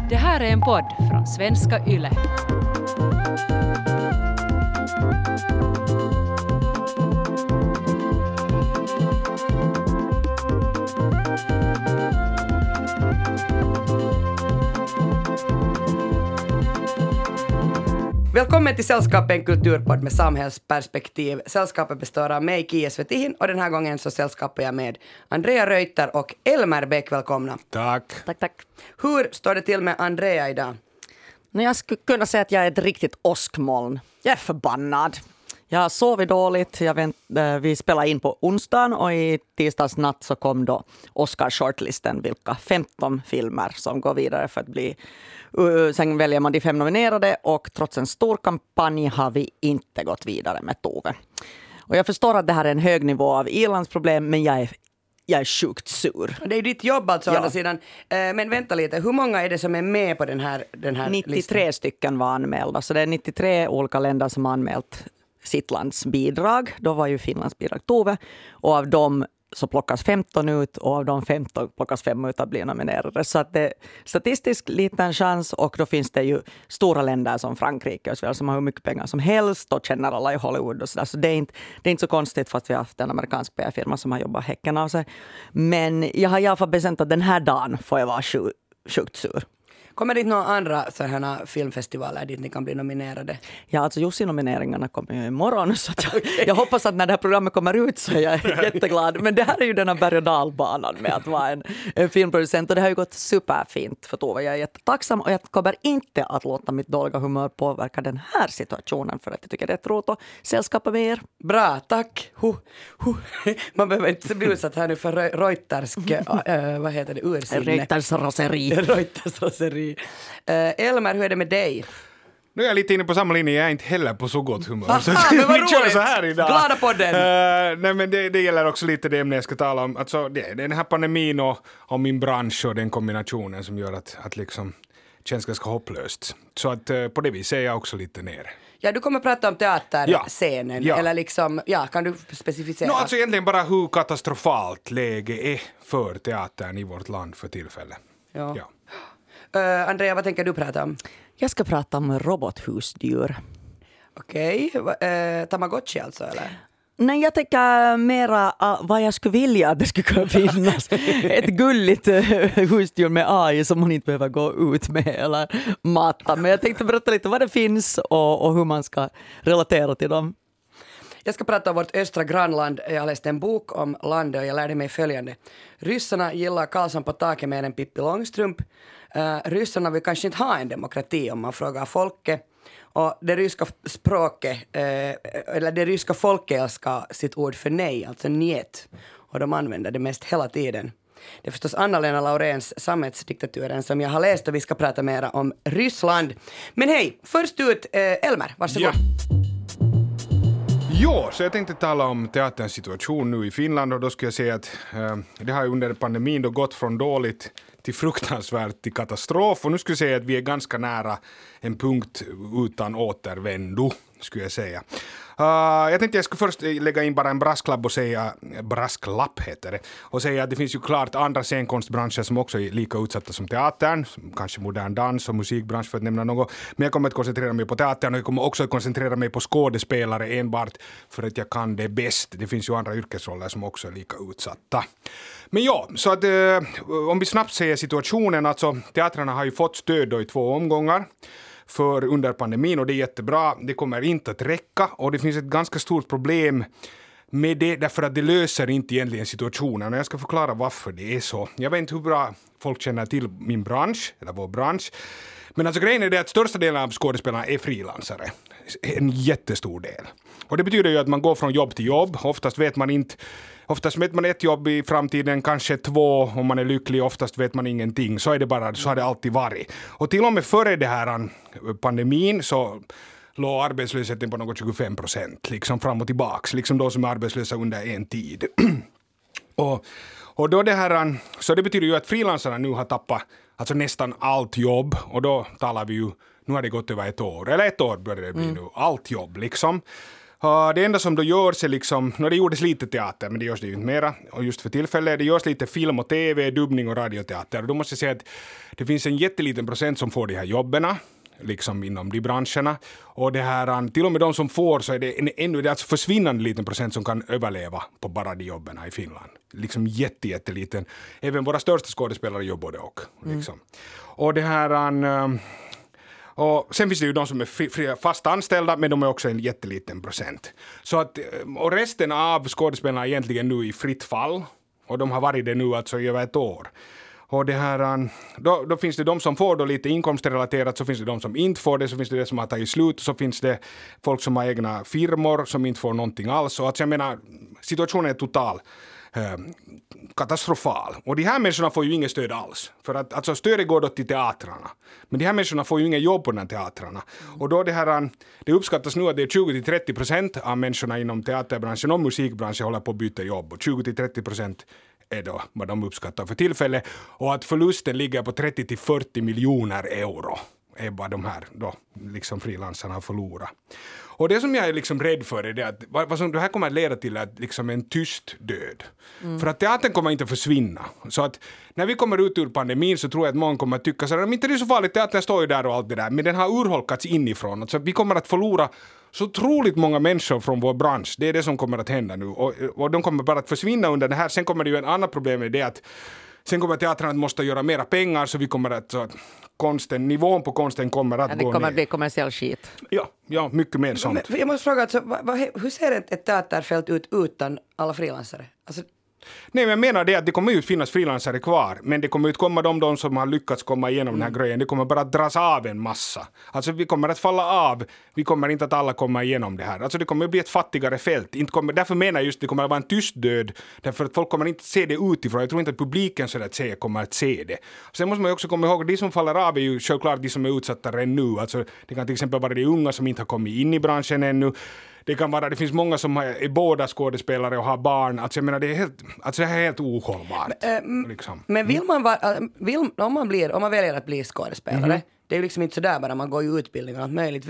Det här är en podd från Svenska Yle. Välkommen till Sällskapet, en kulturpodd med samhällsperspektiv. Sällskapet består av mig, Kia Svetihin, och den här gången så sällskapar jag med Andrea Reuter och Elmer Bäck. Välkomna. Tack. Tack. Hur står det till med Andrea idag? Jag skulle kunna säga att jag är ett riktigt åskmoln. Jag är förbannad. Jag har sovit dåligt. Vi spelade in på onsdagen och i tisdags natt så kom då Oscar-shortlisten, vilka 15 filmer som går vidare för att bli... Sen väljer man de 5 nominerade och trots en stor kampanj har vi inte gått vidare med Tove. Och jag förstår att det här är en hög nivå av ilandsproblem, men jag är sjukt sur. Det är ditt jobb alltså, å andra sidan. Men vänta lite, hur många är det som är med på den här 93 listan? stycken var anmälda, så det är 93 olika länder som har anmält sitt lands bidrag. Då var ju Finlands bidrag Tove, och av dem så plockas 15 ut och av de 15 plockas 5 ut att bli nominerade. Så att det är statistiskt liten chans, och då finns det ju stora länder som Frankrike och Sverige som har hur mycket pengar som helst och känner alla i Hollywood och sådär. Så det är inte så konstigt för att vi har haft en amerikansk PR-firma som har jobbat häcken av sig. Men jag har i alla fall bestämt att den här dagen får jag vara sjukt sur. Kommer det inte några andra sådana filmfestivaler dit ni kan bli nominerade? Ja, alltså Jussi-nomineringarna kommer ju imorgon, så att jag hoppas att när det här programmet kommer ut så är jag jätteglad. Men det här är ju den här berg- och dalbanan med att vara en filmproducent, och det har ju gått superfint för Tove. Jag är jättetacksam, och jag kommer inte att låta mitt dåliga humör påverka den här situationen, för att jag tycker det är ett roligt att sällskapa med er. Bra, tack. Man behöver inte bli utsatt här nu för Reutersk, vad heter det, ursinne? Reuters raseri. Reuters raseri. Elmer, hur är det med dig? Nu är jag lite inne på samma linje, jag är inte heller på så gott humör. Aha, Så men vad vi kör roligt. så här idag. Glada podden. Nej, men det gäller också lite det ämne jag ska tala om. Alltså, det är den här pandemin och min bransch och den kombinationen som gör att liksom känns ganska hopplöst. Så att på det viset är jag också lite ner. Ja, du kommer prata om teaterscenen, Ja. eller liksom, kan du specificera? Alltså egentligen bara hur katastrofalt läge är för teatern i vårt land för tillfället. Ja. Andrea, vad tänker du prata om? Jag ska prata om robothusdjur. Okej, Tamagotchi alltså, eller? Nej, jag tänker mera vad jag skulle vilja att det skulle kunna finnas. Ett gulligt husdjur med AI som man inte behöver gå ut med eller mata. Men jag tänkte berätta lite vad det finns och hur man ska relatera till dem. Jag ska prata om vårt östra grannland. Jag läste en bok om landet och jag lärde mig följande. Ryssarna gillar Karlsson på taket med en Pippi Långstrump. Ryssarna vill kanske inte ha en demokrati om man frågar folket. Och det ryska språket, eller det ryska folket älskar sitt ord för nej, alltså njet. Och de använder det mest hela tiden. Det är förstås Anna-Lena Lauréns Samhällsdiktaturen som jag har läst, och vi ska prata mer om Ryssland. Men hej, först ut Elmer, varsågod. Ja. Jo, så jag tänkte tala om teaterns situation nu i Finland, och då skulle jag säga att det har under pandemin då gått från dåligt till fruktansvärt till katastrof, och nu skulle jag säga att vi är ganska nära en punkt utan återvändo, skulle jag säga. Jag tänkte jag skulle först lägga in bara en brasklapp och säga, brasklapp heter det, och säga att det finns ju klart andra scenkonstbranscher som också är lika utsatta som teatern, kanske modern dans och musikbransch för att nämna något, men jag kommer att koncentrera mig på teatern, och jag kommer också att koncentrera mig på skådespelare enbart för att jag kan det bäst. Det finns ju andra yrkesroller som också är lika utsatta. Men ja, så att om vi snabbt säger situationen, alltså teatrarna har ju fått stöd då i 2 omgångar för under pandemin, och det är jättebra. Det kommer inte att räcka, och det finns ett ganska stort problem med det, därför att det löser inte egentligen situationen, och jag ska förklara varför det är så. Jag vet inte hur bra folk känner till min bransch, eller vår bransch, men alltså grejen är det att största delen av skådespelarna är frilansare. En jättestor del. Och det betyder ju att man går från jobb till jobb. Oftast vet man ett jobb i framtiden, kanske 2 om man är lycklig. Oftast vet man ingenting. Så är det bara, så har det alltid varit. Och till och med före det här pandemin så låg arbetslösheten på något 25%. Liksom fram och tillbaks. Liksom de som är arbetslösa under en tid. Och då det här, så det betyder ju att frilansarna nu har tappat alltså nästan allt jobb. Och då talar vi ju, nu har det gått över 1 år. Eller 1 år börjar det bli nu. Allt jobb liksom. Det enda som då görs är liksom, det gjordes lite teater, men det görs det ju inte mera. Och just för tillfället, det görs lite film och tv, dubbning och radioteater. Och då måste jag säga att det finns en jätteliten procent som får de här jobberna, liksom inom de branscherna. Och det här, till och med de som får, så är det det är alltså försvinnande liten procent som kan överleva på bara de jobberna i Finland. Liksom jätteliten. Även våra största skådespelare jobbar det också. Liksom. Och det här... Och sen finns det ju de som är fast anställda, men de är också en jätteliten procent. Så att, och resten av skådespelarna är egentligen nu i fritt fall. Och de har varit det nu alltså i över ett år. Och det här, då finns det de som får då lite inkomstrelaterat, så finns det de som inte får det, så finns det det som har tagit slut, så finns det folk som har egna firmor som inte får någonting alls. Och alltså jag menar, situationen är total. Katastrofal. Och de här människorna får ju inget stöd alls. För att alltså, stödet går då till teatrarna. Men de här människorna får ju inget jobb på de här teatrarna. Och då det uppskattas nu att det är 20-30% av människorna inom teaterbranschen och musikbranschen håller på att byta jobb. Och 20-30% är då vad de uppskattar för tillfället. Och att förlusten ligger på 30-40 miljoner euro är vad de här då, liksom frilansarna har förlorat. Och det som jag är liksom rädd för är det att vad som det här kommer att leda till är liksom en tyst död. För att teatern kommer inte att försvinna. Så att när vi kommer ut ur pandemin så tror jag att många kommer att tycka så att inte det är så farligt, teatern står ju där och allt det där. Men den har urholkats inifrån. Alltså, vi kommer att förlora så otroligt många människor från vår bransch. Det är det som kommer att hända nu. Och de kommer bara att försvinna under det här. Sen kommer det ju en annan problem med det att sen kommer teatern att måste göra mera pengar, så vi kommer att så nivån på konsten kommer att gå ner. Det kommer att bli kommersiell skit. Ja, mycket mer sånt. Men jag måste fråga, alltså, hur ser ett teaterfält ut utan alla frilansare? Alltså... Nej, men jag menar det att det kommer ju finnas frilansare kvar, men det kommer utkomma de som har lyckats komma igenom den här grejen. Det kommer bara att dras av en massa. Alltså vi kommer att falla av. Vi kommer inte att alla komma igenom det här. Alltså det kommer att bli ett fattigare fält. Därför menar jag just det kommer att vara en tyst död. Därför att folk kommer inte se det utifrån. Jag tror inte att publiken så att säga kommer att se det. Sen måste man ju också komma ihåg att de som faller av är ju självklart de som är utsatta redan nu. Alltså det kan till exempel vara de unga som inte har kommit in i branschen ännu. Det finns många som är båda skådespelare och har barn. Alltså jag menar, det här är helt ohållbart. Liksom. Men om man väljer att bli skådespelare, det är ju liksom inte sådär bara, man går ju utbildning och allt möjligt.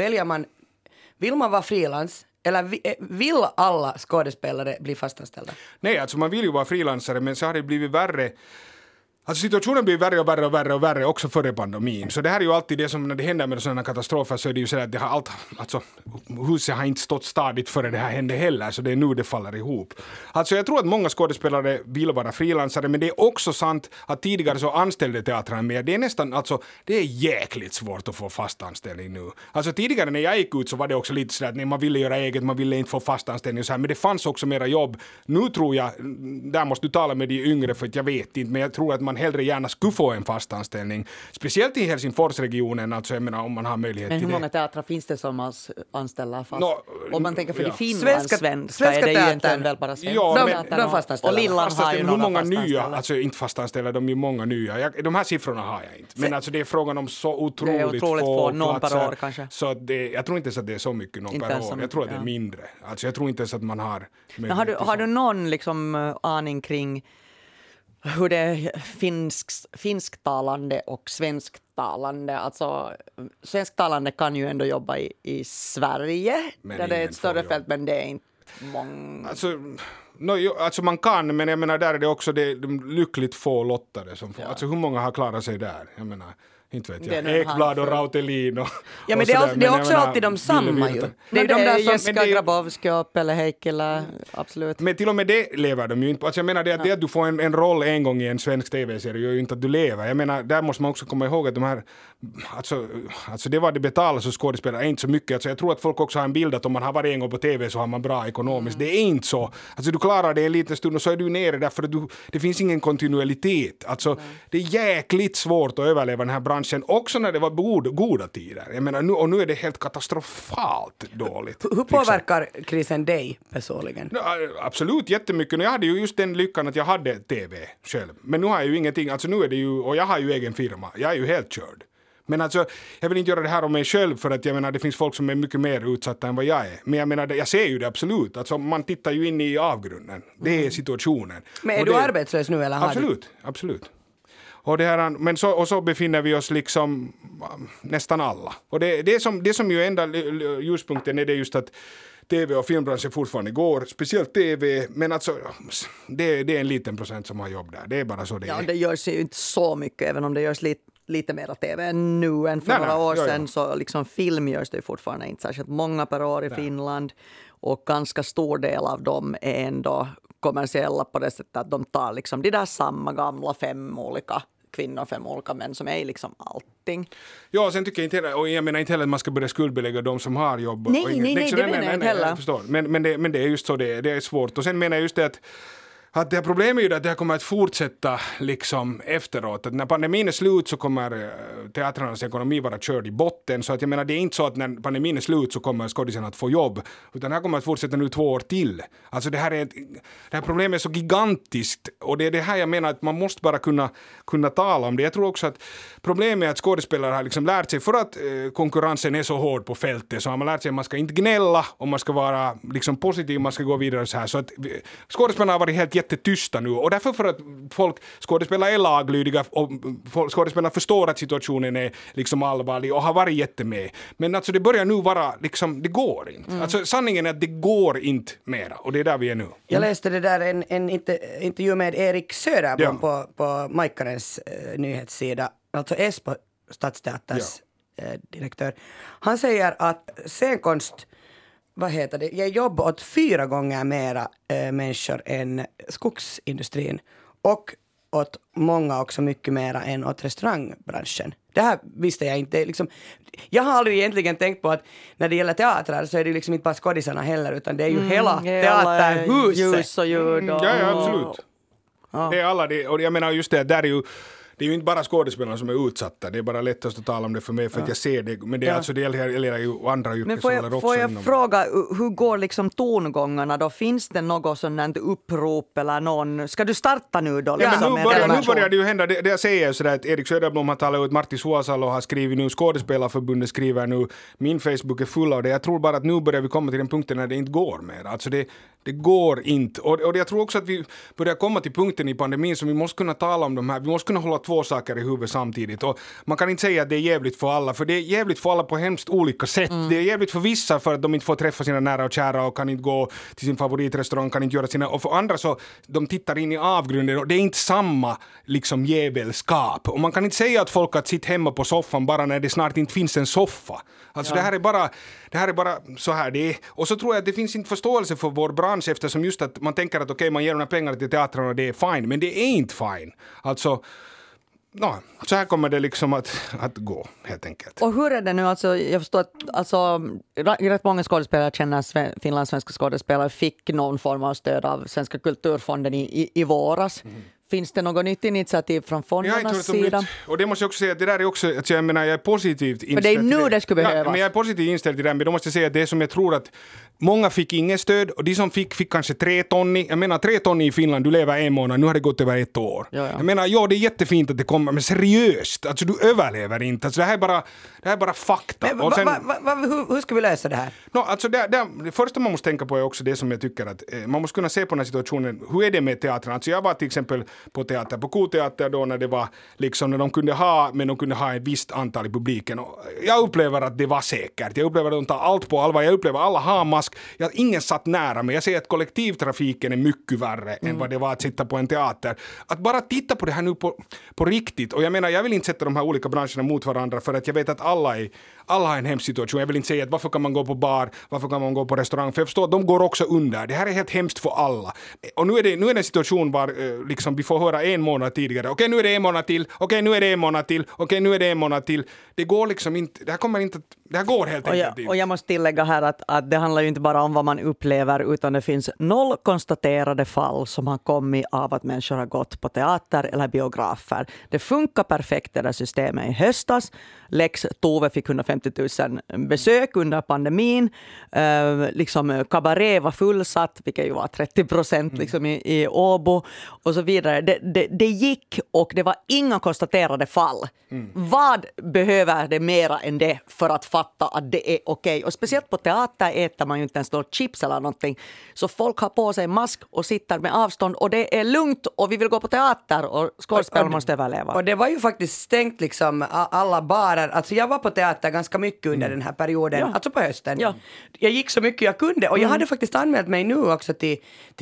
Vill man vara frilans, eller vill alla skådespelare bli fastanställda? Nej, alltså man vill ju vara frilansare, men så har det blivit värre. Alltså situationen blir värre också före pandemin. Så det här är ju alltid det som när det händer med sådana katastrofer, så är det ju så att det har alltså huset har inte stått stadigt före det här hände heller, så det är nu det faller ihop. Alltså jag tror att många skådespelare vill vara frilansare, men det är också sant att tidigare så anställde teatrarna med. Det är nästan, alltså det är jäkligt svårt att få fast anställning nu. Alltså tidigare när jag gick ut så var det också lite så att nej, man ville göra eget, man ville inte få fast anställning och så här, men det fanns också mera jobb. Nu tror jag, där måste du tala med de yngre för att jag vet inte, men jag tror att man hellre gärna skulle få en fast anställning. Speciellt i Helsingforsregionen, alltså jag menar om man har möjlighet till det. Men hur många teatrar finns det som anställer fast? Om man tänker för de Svenska är det ju egentligen väl bara svenska. De fastanställda. Och Lillan har ju hur många fastanställda. nya, alltså inte fastanställda, de är många nya. De här siffrorna har jag inte. Men alltså det är frågan om så otroligt få någon platser. per år kanske. Så jag tror inte så att det är så mycket någon inte per år. Jag tror att det är ja. mindre. Alltså jag tror inte så att man har Men har du någon liksom aning kring hur det är finsktalande och svensktalande? Alltså svensktalande kan ju ändå jobba i Sverige, men där det är ett större fält, men det är inte många. Alltså man kan, men jag menar där är det också de lyckligt få lottade som får. Ja. Alltså hur många har klarat sig där? Jag menar, inte vet jag. Ekblad och Rautelin och ja, men det är också alltid de samma ju. Det är de där som Jessica Grabowski och Pelle Heikkilä, absolut. Men till och med det lever de ju inte på. Alltså jag menar det att du får en roll en gång i en svensk tv-serie gör ju inte att du lever. Jag menar, där måste man också komma ihåg att de här alltså det var det betalas och skådespelare är inte så mycket. Alltså jag tror att folk också har en bild att om man har varit en gång på tv så har man bra ekonomiskt. Det är inte så. Alltså du klarar det en liten stund och så är du nere därför att det finns ingen kontinuitet. Alltså det är jäkligt svårt att överleva den här branschen också när det var goda tider. Jag menar, nu är det helt katastrofalt dåligt. Hur påverkar krisen dig personligen? Absolut jättemycket. Jag hade ju just den lyckan att jag hade tv själv. Men nu har jag ju ingenting. Alltså nu är det ju, och jag har ju egen firma. Jag är ju helt körd. Men alltså, jag vill inte göra det här om mig själv för att jag menar, det finns folk som är mycket mer utsatta än vad jag är. Men jag menar, jag ser ju det absolut. Alltså, man tittar ju in i avgrunden. Det är situationen. Men är du arbetslös nu eller? Absolut. Och det här, men så befinner vi oss liksom nästan alla. Och det som ju enda ljuspunkten är det just att tv- och filmbranschen fortfarande går, speciellt tv, men alltså det är en liten procent som har jobb där, det är bara så det är. Ja, det görs ju inte så mycket, även om det görs lite mer tv nu än för några år sedan, så liksom film görs det fortfarande inte särskilt många per år i Finland, och ganska stor del av dem är ändå kommersiella på det sättet att de tar liksom de där samma gamla 5 olika kvinnor, 5 olika män som är liksom allting. Ja, sen tycker jag inte heller, och jag menar inte heller att man ska börja skuldbelägga de som har jobb. Nej, det menar jag inte heller. Jag förstår. Men det är just så det är svårt. Och sen menar jag just det att det här problemet är ju att det här kommer att fortsätta liksom efteråt. Att när pandemin är slut så kommer teatrarnas ekonomi vara körd i botten. Så att jag menar, det är inte så att när pandemin är slut så kommer skådisen att få jobb. Utan det här kommer att fortsätta nu 2 år till. Alltså det här problemet är så gigantiskt. Och det är det här jag menar att man måste bara kunna tala om det. Jag tror också att problemet är att skådespelare har liksom lärt sig, för att konkurrensen är så hård på fältet, så har man lärt sig att man ska inte gnälla och man ska vara liksom positiv, man ska gå vidare så här. Så att skådespelarna har varit helt jättetysta nu, och därför för att skådespelare är laglydiga och skådespelarna förstår att situationen är liksom allvarlig och har varit jättemed. Men alltså det börjar nu vara liksom, det går inte. Alltså sanningen är att det går inte mera, och det är där vi är nu. Jag läste det där en intervju med Erik Söderblom på Majkarens nyhetssida, alltså Esbo Stadsteaters direktör. Han säger att scenkonst ger jobb åt 4 gånger mera människor än skogsindustrin, och åt många också mycket mera än åt restaurangbranschen. Det här visste jag inte. Liksom, jag har aldrig egentligen tänkt på att när det gäller teatrar så är det liksom inte bara skådisarna heller, utan det är ju hela teaterhuset. Ljus och ljud. Ja, absolut. Det är alla det, och jag menar just det, där är ju det är ju inte bara skådespelarna som är utsatta. Det är bara lättast att tala om det för mig, för att jag ser det. Men det är alltså, det gäller ju andra yrkesroller också. Får jag fråga, hur går liksom tongångarna då? Finns det något sådant upprop eller någon? Ska du starta nu då? Ja, liksom, men nu börjar det ju hända. Det jag säger sådär att Erik Söderblom har talat ut, Martti Suosalo har skrivit nu, Skådespelarförbundet skriver nu, min Facebook är full av det. Jag tror bara att nu börjar vi komma till den punkten när det inte går mer. Alltså det går inte. Och jag tror också att vi börjar komma till punkten i pandemin som vi måste kunna tala om de här. Vi måste kunna hålla 2 saker i huvudet samtidigt. Och man kan inte säga att det är jävligt för alla, för det är jävligt för alla på hemskt olika sätt. Det är jävligt för vissa för att de inte får träffa sina nära och kära och kan inte gå till sin favoritrestaurang, kan inte göra sina, och för andra så de tittar in i avgrunden och det är inte samma liksom jävelskap. Och man kan inte säga att folk att sitta hemma på soffan bara när det snart inte finns en soffa. Alltså det här är bara så här det är. Och så tror jag att det finns inte förståelse för vår bransch, eftersom just att man tänker att okej, man ger de här pengarna till teatrarna och det är fine, men det är inte fine. Alltså så här kommer det liksom att gå, helt enkelt. Och hur är det nu? Alltså, jag förstår att rätt många skådespelare känner finlandssvenska skådespelare fick någon form av stöd av Svenska kulturfonden i våras. Finns det något nytt initiativ från fondernas sida? Och det måste jag också säga att det där är också, att jag menar, jag är positivt inställd. För det är nu det skulle behövas. Ja, men jag är positivt inställd till det, men då måste jag säga att det är som jag tror att många fick ingen stöd, och de som fick kanske 3 ton. Jag menar 3 ton i Finland, du lever 1 månad, nu har det gått över 1 år. Ja. Jag menar, det är jättefint att det kommer, men seriöst, alltså du överlever inte. Alltså det här är bara fakta. Men, hur ska vi lösa det här? Alltså det första man måste tänka på är också det som jag tycker att man måste kunna se på den här situationen. Hur är det med teatern? Alltså jag var till exempel på K-teater då, när det var liksom, när de kunde ha ett visst antal i publiken. Och jag upplever att det var säkert. Jag upplever att de tar allt på allvar. Jag upplever att alla har mask. Ingen satt nära mig. Jag säger att kollektivtrafiken är mycket värre än vad det var att sitta på en teater. Att bara titta på det här nu på riktigt. Och jag menar, jag vill inte sätta de här olika branscherna mot varandra, för att jag vet att alla har en hemsk situation. Jag vill inte säga att varför kan man gå på bar, varför kan man gå på restaurang, för jag förstår att de går också under. Det här är helt hemskt för alla. Och nu är det en situation var liksom, vi får höra 1 månad tidigare. Okej, nu är det 1 månad till. Okej, nu är det 1 månad till. Okej, nu är det 1 månad till. Det går liksom inte, det här går helt enkelt inte. Och jag måste tillägga här att det handlar ju inte bara om vad man upplever, utan det finns 0 konstaterade fall som har kommit av att människor har gått på teater eller biografer. Det funkar perfekt, det där systemet i höstas. Lex Tove fick 150 000 besök under pandemin. Liksom Cabaret var fullsatt, vilket ju var 30% liksom i Åbo och så vidare. Det gick, och det var inga konstaterade fall. Vad behöver det mera än det för att fatta att det är okej. Och speciellt på teater äter man ju inte ens något chips eller någonting. Så folk har på sig mask och sitter med avstånd och det är lugnt och vi vill gå på teater och skådespelare måste överleva. Och det var ju faktiskt stängt liksom alla barer. Alltså jag var på teater ganska mycket under den här perioden, alltså på hösten. Ja. Jag gick så mycket jag kunde och jag hade faktiskt anmält mig nu också till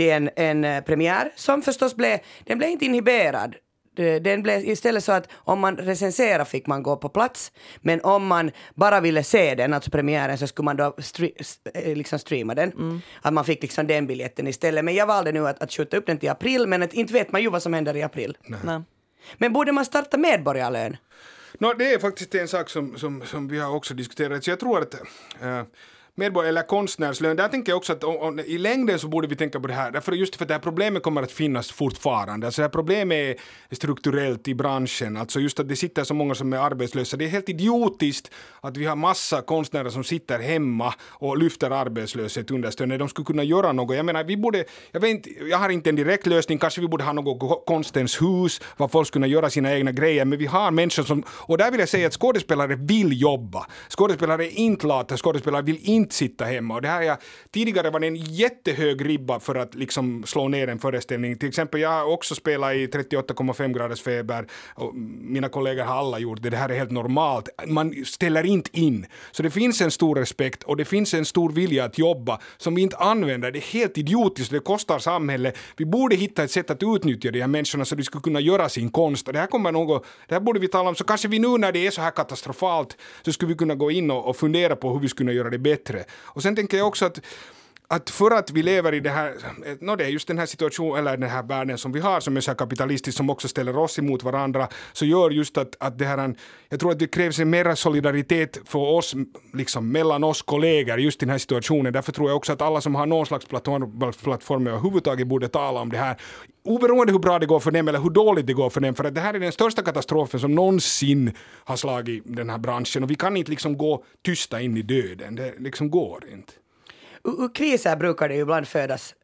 en premiär som förstås blev inte inhiberad. Den blev istället så att om man recenserar fick man gå på plats, men om man bara ville se den, alltså premiären, så skulle man då liksom streama den. Att man fick liksom den biljetten istället. Men jag valde nu att skjuta upp den till april, men inte vet man ju vad som händer i april. Nej. Men borde man starta medborgarlön? Det är faktiskt en sak som vi har också diskuterat. Så jag tror att medborgare eller konstnärslön, där tänker jag också att i längden så borde vi tänka på det här. Därför just för att det här problemet kommer att finnas fortfarande. Alltså det här problemet är strukturellt i branschen. Alltså just att det sitter så många som är arbetslösa. Det är helt idiotiskt att vi har massa konstnärer som sitter hemma och lyfter arbetslöshet under stunden. De skulle kunna göra något. Jag menar, jag har inte en direkt lösning. Kanske vi borde ha något konstens hus, var folk skulle kunna göra sina egna grejer. Men vi har människor som, och där vill jag säga att skådespelare vill jobba. Skådespelare är inte lata, skådespelare vill inte sitta hemma. Och det här tidigare var det en jättehög ribba för att liksom slå ner en föreställning. Till exempel jag har också spelat i 38,5 graders feber och mina kollegor har alla gjort det. Det här är helt normalt. Man ställer inte in. Så det finns en stor respekt och det finns en stor vilja att jobba som vi inte använder. Det är helt idiotiskt. Det kostar samhället. Vi borde hitta ett sätt att utnyttja de här människorna så de skulle kunna göra sin konst. Och det här borde vi tala om. Så kanske vi nu när det är så här katastrofalt så skulle vi kunna gå in och fundera på hur vi skulle göra det bättre. Och sen tänker jag också att för att vi lever i det här, det är just den här situationen eller den här världen som vi har som är så här kapitalistisk som också ställer oss emot varandra, så gör just att det här, jag tror att det krävs en mer solidaritet för oss, liksom mellan oss kollegor just i den här situationen. Därför tror jag också att alla som har någon slags plattform överhuvudtaget borde tala om det här. Oberoende hur bra det går för dem eller hur dåligt det går för dem, för att det här är den största katastrofen som någonsin har slagit den här branschen och vi kan inte liksom gå tysta in i döden. Det liksom går inte. Ur kriser brukar det ju ibland födas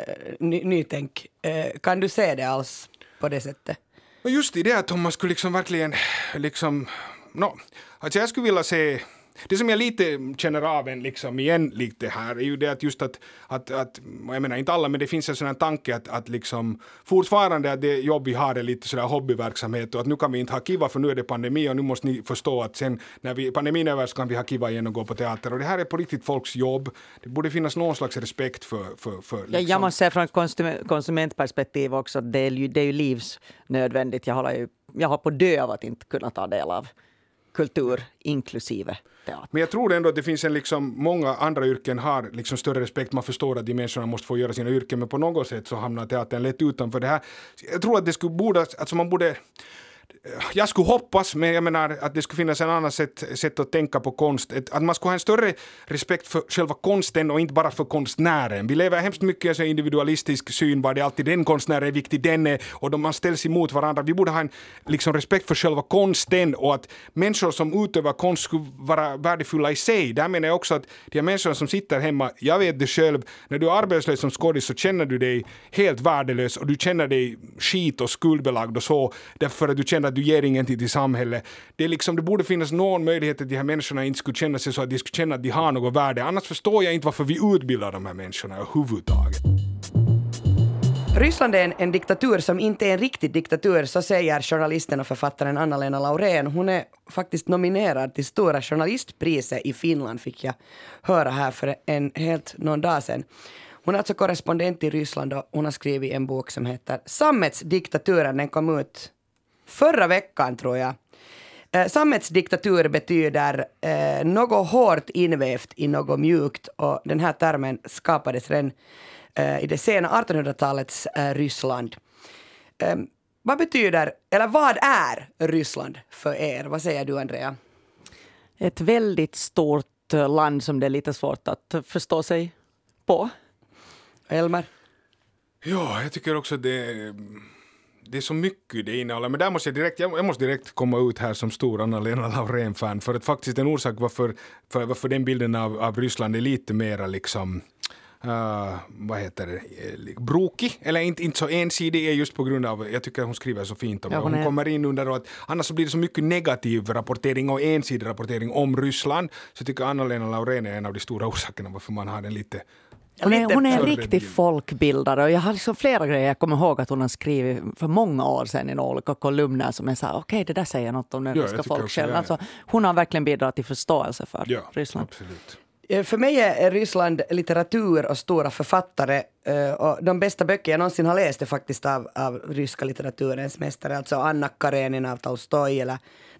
nytänk. Kan du se det alls på det sättet? Och just i det att om man skulle liksom verkligen alltså jag skulle vilja se det som jag lite känner av en liksom igen lite här är ju det att just att jag menar inte alla, men det finns en sån här tanke att liksom fortfarande att det jobb vi har är lite sådär hobbyverksamhet och att nu kan vi inte ha kiva för nu är det pandemi och nu måste ni förstå att sen när pandemin är över så kan vi ha kiva igen och gå på teater och det här är på riktigt folks jobb. Det borde finnas någon slags respekt för liksom. Jag måste säga från ett konsumentperspektiv också att det är ju livsnödvändigt. Jag har på dö av att inte kunna ta del av kultur inklusive teater. Men jag tror ändå att det finns många andra yrken har liksom större respekt. Man förstår att de människorna måste få göra sina yrken, men på något sätt så hamnar teatern lätt utanför det här. Jag tror att det skulle jag skulle hoppas, men jag menar att det skulle finnas en annan sätt att tänka på konst. Att man skulle ha en större respekt för själva konsten och inte bara för konstnären. Vi lever hemskt mycket i en individualistisk syn var det alltid den konstnären är viktig, den är, och man ställs emot varandra. Vi borde ha en respekt för själva konsten och att människor som utövar konst skulle vara värdefulla i sig. Där menar jag också att de människorna som sitter hemma, jag vet det själv, när du är arbetslös som skådis så känner du dig helt värdelös och du känner dig skit och skuldbelagd och så, därför att du känner att du ger ingenting till samhället. Det borde finnas någon möjlighet att de här människorna inte skulle känna sig så att de skulle känna att de har något värde. Annars förstår jag inte varför vi utbildar de här människorna överhuvudtaget. Ryssland är en diktatur som inte är en riktig diktatur, så säger journalisten och författaren Anna-Lena Laurén. Hon är faktiskt nominerad till Stora journalistpriset i Finland, fick jag höra här för någon dag sedan. Hon är alltså korrespondent i Ryssland och hon har skrivit en bok som heter Sammetsdiktaturen. Den kom ut förra veckan tror jag. Sammetsdiktatur betyder något hårt invävt i något mjukt och den här termen skapades redan i det sena 1800-talets Ryssland. Vad är Ryssland för er? Vad säger du, Andrea? Ett väldigt stort land som det är lite svårt att förstå sig på. Elmer? Ja, jag tycker också det är så mycket det innehåller. Men där måste jag måste direkt komma ut här som stor Anna-Lena Laurén-fan. För att faktiskt en orsak varför den bilden av Ryssland är lite mera liksom vad heter det, brokig, eller inte så ensidig är just på grund av, jag tycker hon skriver så fint om det. Hon kommer in under att annars så blir det så mycket negativ rapportering och ensidig rapportering om Ryssland, så jag tycker Anna-Lena Laurén är en av de stora orsakerna varför man har den lite. Hon är en riktig folkbildare och jag har liksom flera grejer. Jag kommer ihåg att hon har skrivit för många år sedan i några olika kolumner som är så här, okej, det där säger något om den ryska folksjälen. Alltså, hon har verkligen bidragit till förståelse för Ryssland. Absolut. För mig är Ryssland litteratur och stora författare, och de bästa böcker jag någonsin har läst är faktiskt av ryska litteraturens mästare, alltså Anna Karenina av Tolstoj eller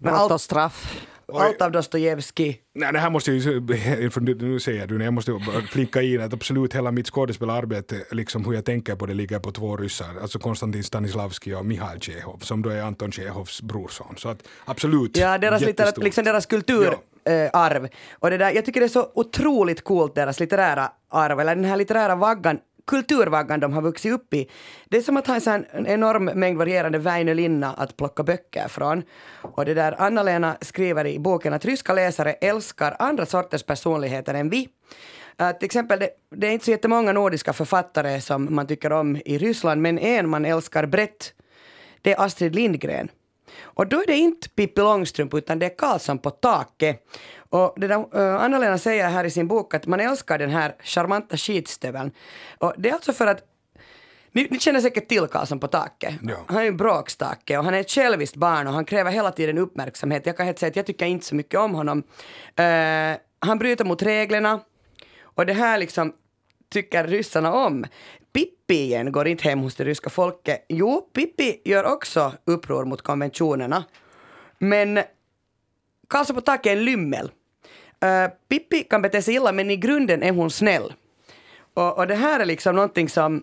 allt av Dostojevskij. Nej, det här måste jag ju, för nu säger du, jag måste flika in att absolut hela mitt skådespelararbete, liksom hur jag tänker på det, ligger på två ryssar, alltså Konstantin Stanislavski och Mihail Tjechov, som då är Anton Tjechovs brorson. Så att absolut. Ja, liksom deras kulturarv. Och det där, jag tycker det är så otroligt coolt, deras litterära arv, eller den här litterära vaggan, kulturvaggan de har vuxit upp i. Det är som att ha en enorm mängd varierande Väinö-Linna att plocka böcker från. Och det där, Anna-Lena skriver i boken att ryska läsare älskar andra sorters personligheter än vi. Till exempel, det är inte så jättemånga nordiska författare som man tycker om i Ryssland, men en man älskar brett, det är Astrid Lindgren. Och då är det inte Pippi Långstrump utan det är Karlsson på taket. Och det där, Anna-Lena säger här i sin bok att man älskar den här charmanta skitstöveln. Och det är alltså för att ni känner säkert till Karlsson på taket. Ja. Han är en bråkstake och han är ett själviskt barn och han kräver hela tiden uppmärksamhet. Jag kan helt säga att jag tycker inte så mycket om honom. Han bryter mot reglerna och det här liksom tycker ryssarna om. Pippi igen går inte hem hos det ryska folket. Jo, Pippi gör också uppror mot konventionerna. Men Karlsson på taket är en lymmel. Pippi kan bete sig illa, men i grunden är hon snäll. Och det här är liksom någonting som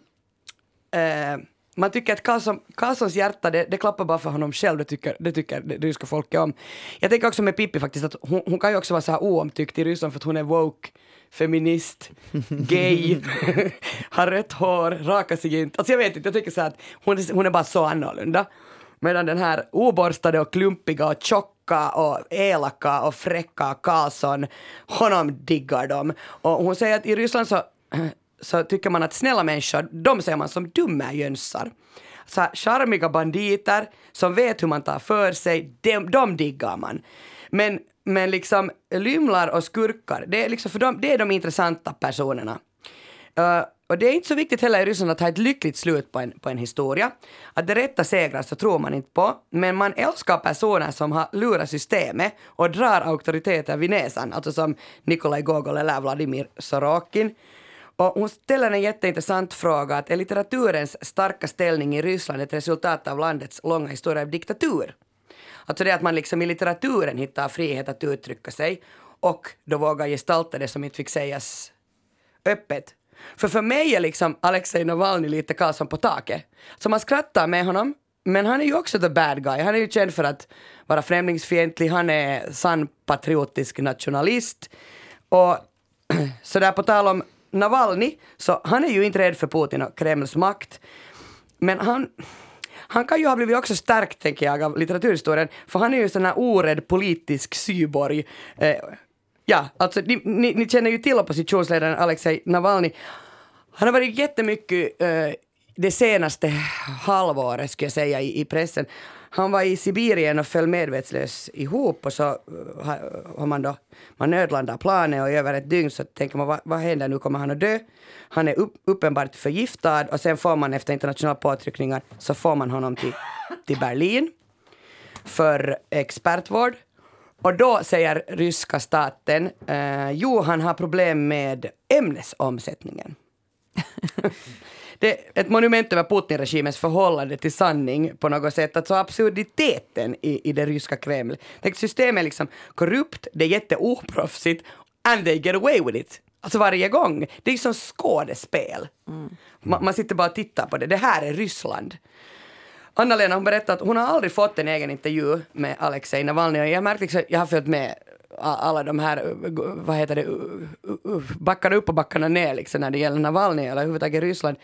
man tycker att Karlssons hjärta, det klappar bara för honom själv. Det tycker det ryska folket om. Jag tänker också med Pippi faktiskt att hon kan ju också vara så här oomtyckt i Ryssland för att hon är woke, feminist, gay, har rött hår, rakar sig inte. Alltså jag vet inte, jag tycker så här att hon är bara så annorlunda. Medan den här oborstade och klumpiga och tjocka och elaka och fräcka Karlsson, honom diggar de. Och hon säger att i Ryssland så tycker man att snälla människor, de ser man som dumma jönsar. Så här, charmiga banditer som vet hur man tar för sig, de diggar man. Men liksom lymlar och skurkar, det är liksom för dem, det är de intressanta personerna. Och det är inte så viktigt heller i Ryssland att ha ett lyckligt slut på en historia. Att det rätta segrar så tror man inte på. Men man älskar personer som har lurat systemet och drar auktoriteter vid näsan. Alltså som Nikolaj Gogol eller Vladimir Sorokin. Och hon ställer en jätteintressant fråga att är litteraturens starka ställning i Ryssland ett resultat av landets långa historia av diktatur? Alltså det att man liksom i litteraturen hittar frihet att uttrycka sig och då vågar gestalta det som inte fick sägas öppet. För mig är liksom Alexej Navalny lite Karlsson på taket. Så man skrattar med honom, men han är ju också the bad guy. Han är ju känd för att vara främlingsfientlig, han är sann patriotisk nationalist. Och så där på tal om Navalny, så han är ju inte rädd för Putin och Kremls makt. Men han kan ju ha blivit också stärkt, tänker jag, av litteraturhistorien. För han är ju sån här orädd politisk syborg. Ja, alltså ni känner ju till oppositionsledaren Alexej Navalny. Han har varit jättemycket det senaste halvåret, ska jag säga, i pressen. Han var i Sibirien och föll medvetslös ihop och så har man nödlandar planet och över ett dygn så tänker man vad händer nu, kommer han att dö? Han är uppenbart förgiftad och sen får man efter internationella påtryckningar så får man honom till Berlin för expertvård. Och då säger ryska staten, han har problem med ämnesomsättningen. Det är ett monument över Putin-regimens förhållande till sanning på något sätt. Alltså absurditeten i det ryska Kreml. Systemet är liksom korrupt, det är jätteoproffsigt and they get away with it. Alltså varje gång. Det är som skådespel. Man sitter bara och tittar på det. Det här är Ryssland. Anna-Lena, hon berättade att hon har aldrig fått en egen intervju med Alexej Navalny. Och jag märkte liksom, jag har följt med alla de här, backarna upp och backarna ner liksom, när det gäller Navalny eller överhuvudtaget Ryssland.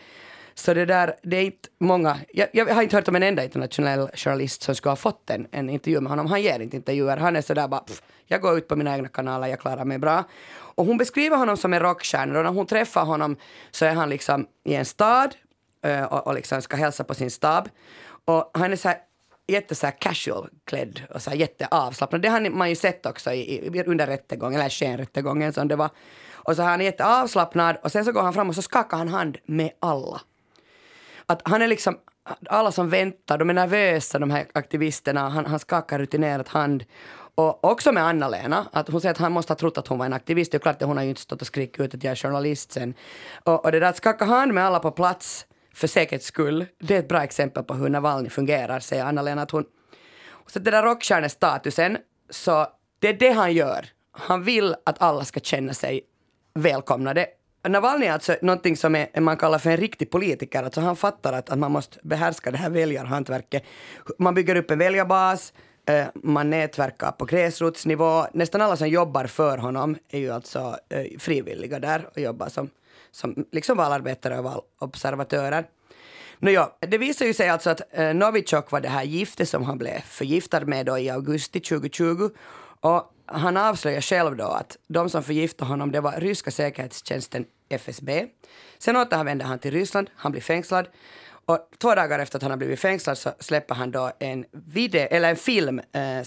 Så det är inte många, jag har inte hört om en enda internationell journalist som skulle ha fått en intervju med honom. Han ger inte intervjuer, han är sådär bara, jag går ut på mina egna kanaler, jag klarar mig bra. Och hon beskriver honom som en rockstjärna, och när hon träffar honom så är han liksom i en stad och liksom ska hälsa på sin stab. Och han är så här så här casual klädd och så här jätteavslappnad. Det har man ju sett också under rättegången, eller skenrättegången som det var. Och så har han jätteavslappnad och sen så går han fram och så skakar han hand med alla. Att han är liksom, alla som väntar, de är nervösa, de här aktivisterna. Han skakar rutinerat hand. Och också med Anna-Lena, att hon säger att han måste ha trott att hon var en aktivist. Det är klart att hon har ju inte stått och skrikit ut att jag är journalist sen. Och det där att skaka hand med alla på plats för säkerhets skull, det är ett bra exempel på hur Navalny fungerar, säger Anna-Lena. Att hon, så det där rockstjärnestatusen, så det är det han gör. Han vill att alla ska känna sig välkomnade. Navalny är alltså någonting som man kallar för en riktig politiker. Alltså han fattar att man måste behärska det här väljarhantverket. Man bygger upp en väljarbas, man nätverkar på gräsrotsnivå. Nästan alla som jobbar för honom är ju alltså frivilliga där och jobbar som liksom valarbetare och valobservatörer. Det visar ju sig alltså att Novichok var det här giftet som han blev förgiftad med då i augusti 2020. Och han avslöjar själv då att de som förgiftade honom, det var ryska säkerhetstjänsten FSB. Sen återvände han till Ryssland, han blir fängslad. Och 2 dagar efter att han har blivit fängslad så släpper han då en film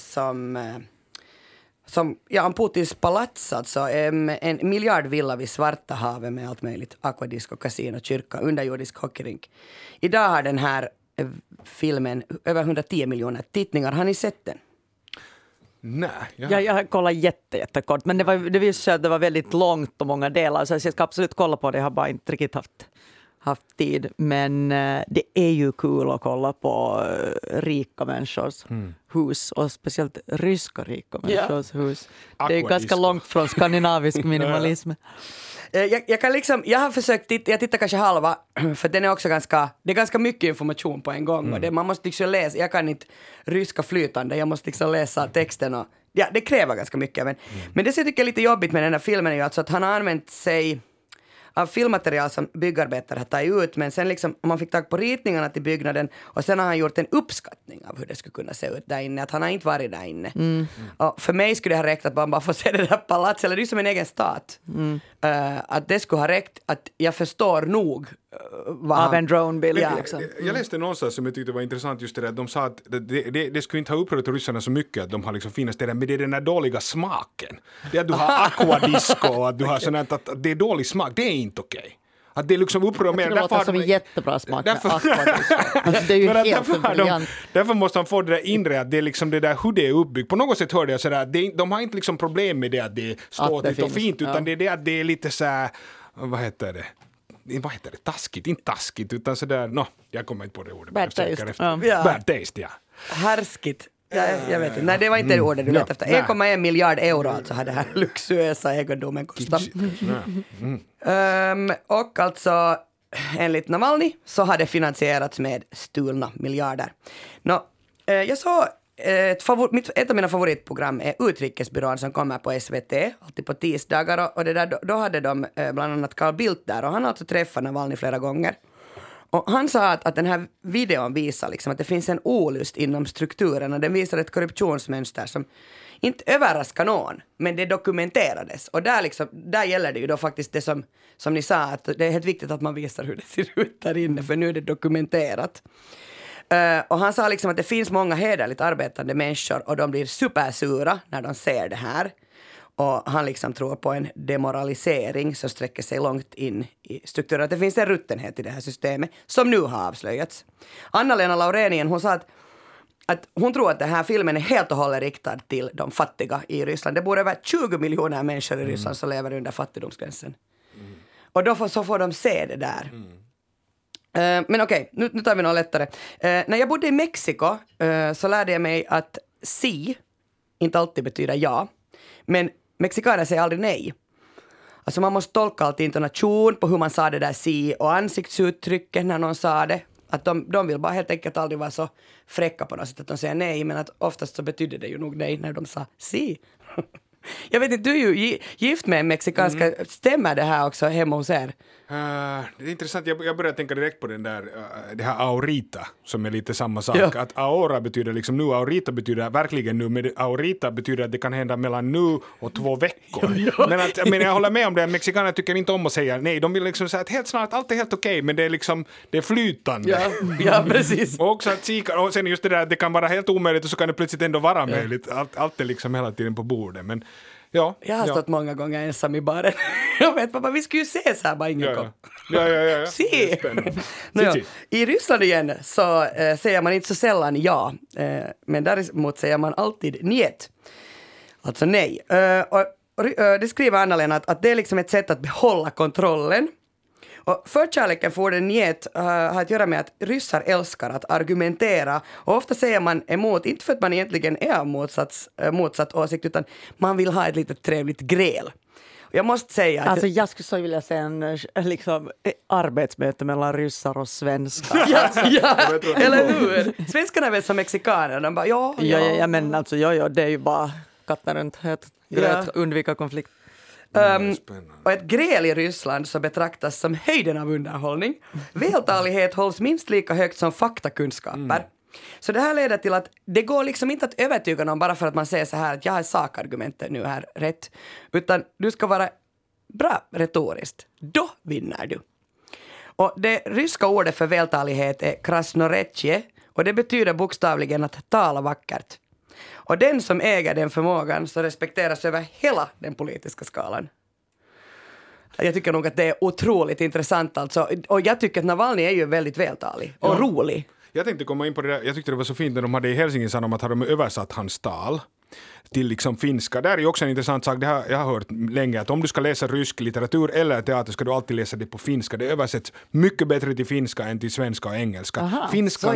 om Putins palats, alltså en miljardvilla vid Svarta havet med allt möjligt, aquadisco, kasino, kyrka, underjordisk hockeyrink. Idag har den här filmen över 110 miljoner tittningar. Har ni sett den? Nej. Jag har kollat jättekort, men det visade sig att det var väldigt långt och många delar, så jag ska absolut kolla på det. Jag har bara inte riktigt haft tid, men det är ju kul att kolla på rika människors hus, och speciellt ryska rika människors hus. Det är ganska långt från skandinavisk minimalism. Jag har försökt jag tittar kanske halva, för den är också det är ganska mycket information på en gång. Och man måste liksom läsa, jag kan inte ryska flytande, jag måste liksom läsa texten och det kräver ganska mycket. Men det som jag tycker är lite jobbigt med den här filmen är ju alltså att han har använt sig av filmmaterial som byggarbetare har tagit ut, men sen liksom, om man fick tag på ritningarna till byggnaden och sen har han gjort en uppskattning av hur det skulle kunna se ut där inne, att han har inte varit där inne. Och för mig skulle det ha räckt att man bara får se det där palatset, eller det är som en egen stat. Att det skulle ha räckt, att jag förstår nog av en dronebild. Jag läste någonstans som jag tyckte var intressant, just det där, att de sa att det skulle inte ha upprört ryssarna så mycket att de har liksom finast det där, men det är den där dåliga smaken. Det är att du har aquadisco och att du har sånt att det är dålig smak, det är inte okej. Att det liksom upprör mer. Det låter som en jättebra smak med aquadisco. Alltså, det är ju helt briljant. Därför måste han få det där inre, att det är liksom det där hur det är uppbyggt. På något sätt hörde jag sådär, de har inte liksom problem med det att det är ståtligt och fint, utan det är det att det är lite så här, vad heter det, taskigt, inte taskigt, utan sådär, jag kommer inte på det ordet. Bad taste. Bad taste, ja. Härskigt. Jag vet inte. Nej, det var inte det ordet du lät efter. 1,1 miljard euro alltså har det här luxuösa egendomen kostat. Och alltså, enligt Navalny så har det finansierats med stulna miljarder. Jag såg ett av mina favoritprogram är Utrikesbyrån som kommer på SVT alltid på tisdagar, och det där, då hade de bland annat Carl Bildt där, och han har alltså träffat Navalny flera gånger. Och han sa att den här videon visar liksom att det finns en olust inom strukturen, och den visar ett korruptionsmönster som inte överraskar någon, men det dokumenterades. Och där gäller det ju då faktiskt det som ni sa, att det är helt viktigt att man visar hur det ser ut där inne, för nu är det dokumenterat. Och han sa liksom att det finns många hederligt arbetande människor, och de blir supersura när de ser det här. Och han liksom tror på en demoralisering som sträcker sig långt in i strukturen. Att det finns en ruttenhet i det här systemet som nu har avslöjats. Anna-Lena Laurenien, hon sa att hon tror att den här filmen är helt och hållet riktad till de fattiga i Ryssland. Det bor över 20 miljoner människor i Ryssland som lever under fattigdomsgränsen. Och då får de se det där. Men okej, nu tar vi något lättare. När jag bodde i Mexiko så lärde jag mig att si inte alltid betyder ja. Men mexikaner säger aldrig nej. Alltså man måste tolka alltid intonation på hur man sa det där si, och ansiktsuttrycket när någon sa det. Att de vill bara helt enkelt aldrig vara så fräcka på något sätt att de säger nej, men att oftast så betyder det ju nog nej när de sa si. Jag vet inte, du är ju gift med en mexikanska. Stämmer det här också hemma hos er? Det är intressant, jag började tänka direkt på det här aurita som är lite samma sak. Ja. Att aura betyder liksom nu, aurita betyder verkligen nu, men aurita betyder att det kan hända mellan nu och 2 veckor. Men jag håller med om det, mexikaner tycker inte om att säga nej, de vill liksom säga att helt snart allt är helt okej, men det är liksom, det är flytande. Ja, precis. Och också att kika, och sen just det där, det kan vara helt omöjligt och så kan det plötsligt ändå vara möjligt. Allt är liksom hela tiden på bordet, men ja. Jag har stått många gånger ensam i baren. Jag vet pappa, vi skulle ju ses här, bara ingen kom. Ja. Se! Nåja. I Ryssland igen så säger man inte så sällan ja, men däremot säger man alltid njet. Alltså nej. Och det skriver Anna-Lena att det är liksom ett sätt att behålla kontrollen. Och förkärleken för den njet har att göra med att ryssar älskar att argumentera, och ofta säger man emot, inte för att man egentligen är av motsatt åsikt, utan man vill ha ett litet trevligt gräl. Och jag måste säga att... Alltså jag skulle så vilja säga en liksom, arbetsmöte mellan ryssar och svenskar. ja, eller hur? Svenskarna är väl som mexikaner, de bara Ja, men alltså det är ju bara katten runt gröt, undvika konflikt. Och ett gräl i Ryssland så betraktas som höjden av underhållning. Vältalighet hålls minst lika högt som faktakunskaper. Så det här leder till att det går liksom inte att övertyga någon bara för att man säger så här att jag har sakargumentet nu här rätt. Utan du ska vara bra retoriskt. Då vinner du. Och det ryska ordet för vältalighet är krasnorechie, och det betyder bokstavligen att tala vackert. Och den som äger den förmågan så respekteras över hela den politiska skalan. Jag tycker nog att det är otroligt intressant alltså. Och jag tycker att Navalny är ju väldigt vältalig och rolig. Jag tänkte komma in på det där. Jag tyckte det var så fint när de hade i Helsingin Sanomat hade de översatt hans tal till liksom finska. Där är ju också en intressant sak. Jag har hört länge att om du ska läsa rysk litteratur eller teater ska du alltid läsa det på finska. Det översätts mycket bättre till finska än till svenska och engelska. Aha, finskan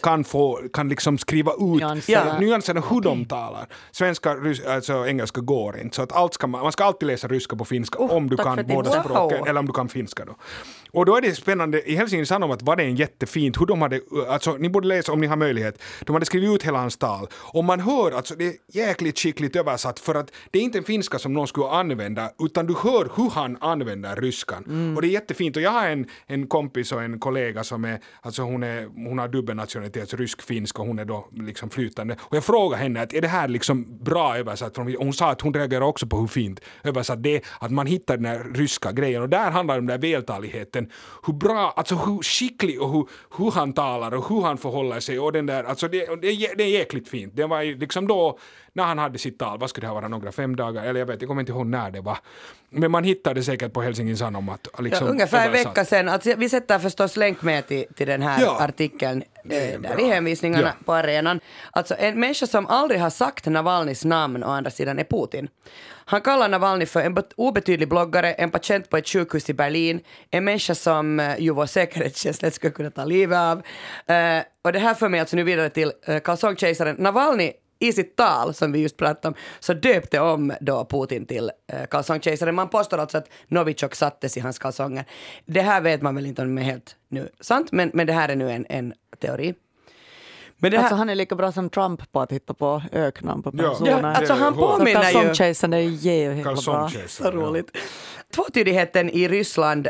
kan liksom skriva ut nyanserna hur de talar. Svenska, alltså engelska går inte. Så att man ska alltid läsa ryska på finska om du kan båda språken eller om du kan finska då. Och då är det spännande, i Helsingin Sanomat var det en jättefint hur de hade, alltså ni borde läsa om ni har möjlighet, de hade skrivit ut hela hans tal och man hör, alltså det är jäkligt skickligt översatt för att det är inte en finska som någon skulle använda utan du hör hur han använder ryskan och det är jättefint. Och jag har en kompis och en kollega som är, alltså hon har dubbelnationalitet, rysk-finsk, och hon är då liksom flytande och jag frågade henne att är det här liksom bra översatt, och hon sa att hon reagerar också på hur fint översatt det är, att man hittar den här ryska grejen och där handlar det om den där vältaligheten. Hur bra, alltså hur skicklig och hur han talar och hur han förhåller sig och den där, alltså det är jäkligt fint. Det var ju liksom då när han hade sitt tal, vad skulle det vara, några 5 dagar eller jag kommer inte ihåg när det var. Men man hittade säkert på Helsingin Sanomat. Liksom ungefär en vecka sedan. Alltså, vi sätter förstås länk med till den här artikeln där i hänvisningarna på arenan. Alltså en människa som aldrig har sagt Navalnys namn å andra sidan är Putin. Han kallar Navalny för en obetydlig bloggare, en patient på ett sjukhus i Berlin, en människa som ju vår säkerhetstjänst skulle kunna ta livet av. Och det här för mig alltså nu vidare till kalsongkejsaren. Navalny i sitt tal som vi just pratade om så döpte om då Putin till kalsongkejsaren. Man påstår alltså att Novichok sattes i hans kalsonger. Det här vet man väl inte om det är helt nu sant, men det här är nu en teori. Men det här... Alltså han är lika bra som Trump på att hitta på öknamn på personer. Ja, alltså han påminner ju... Kalsongkejsaren är ju bra. Så roligt. Tvåtydigheten i Ryssland,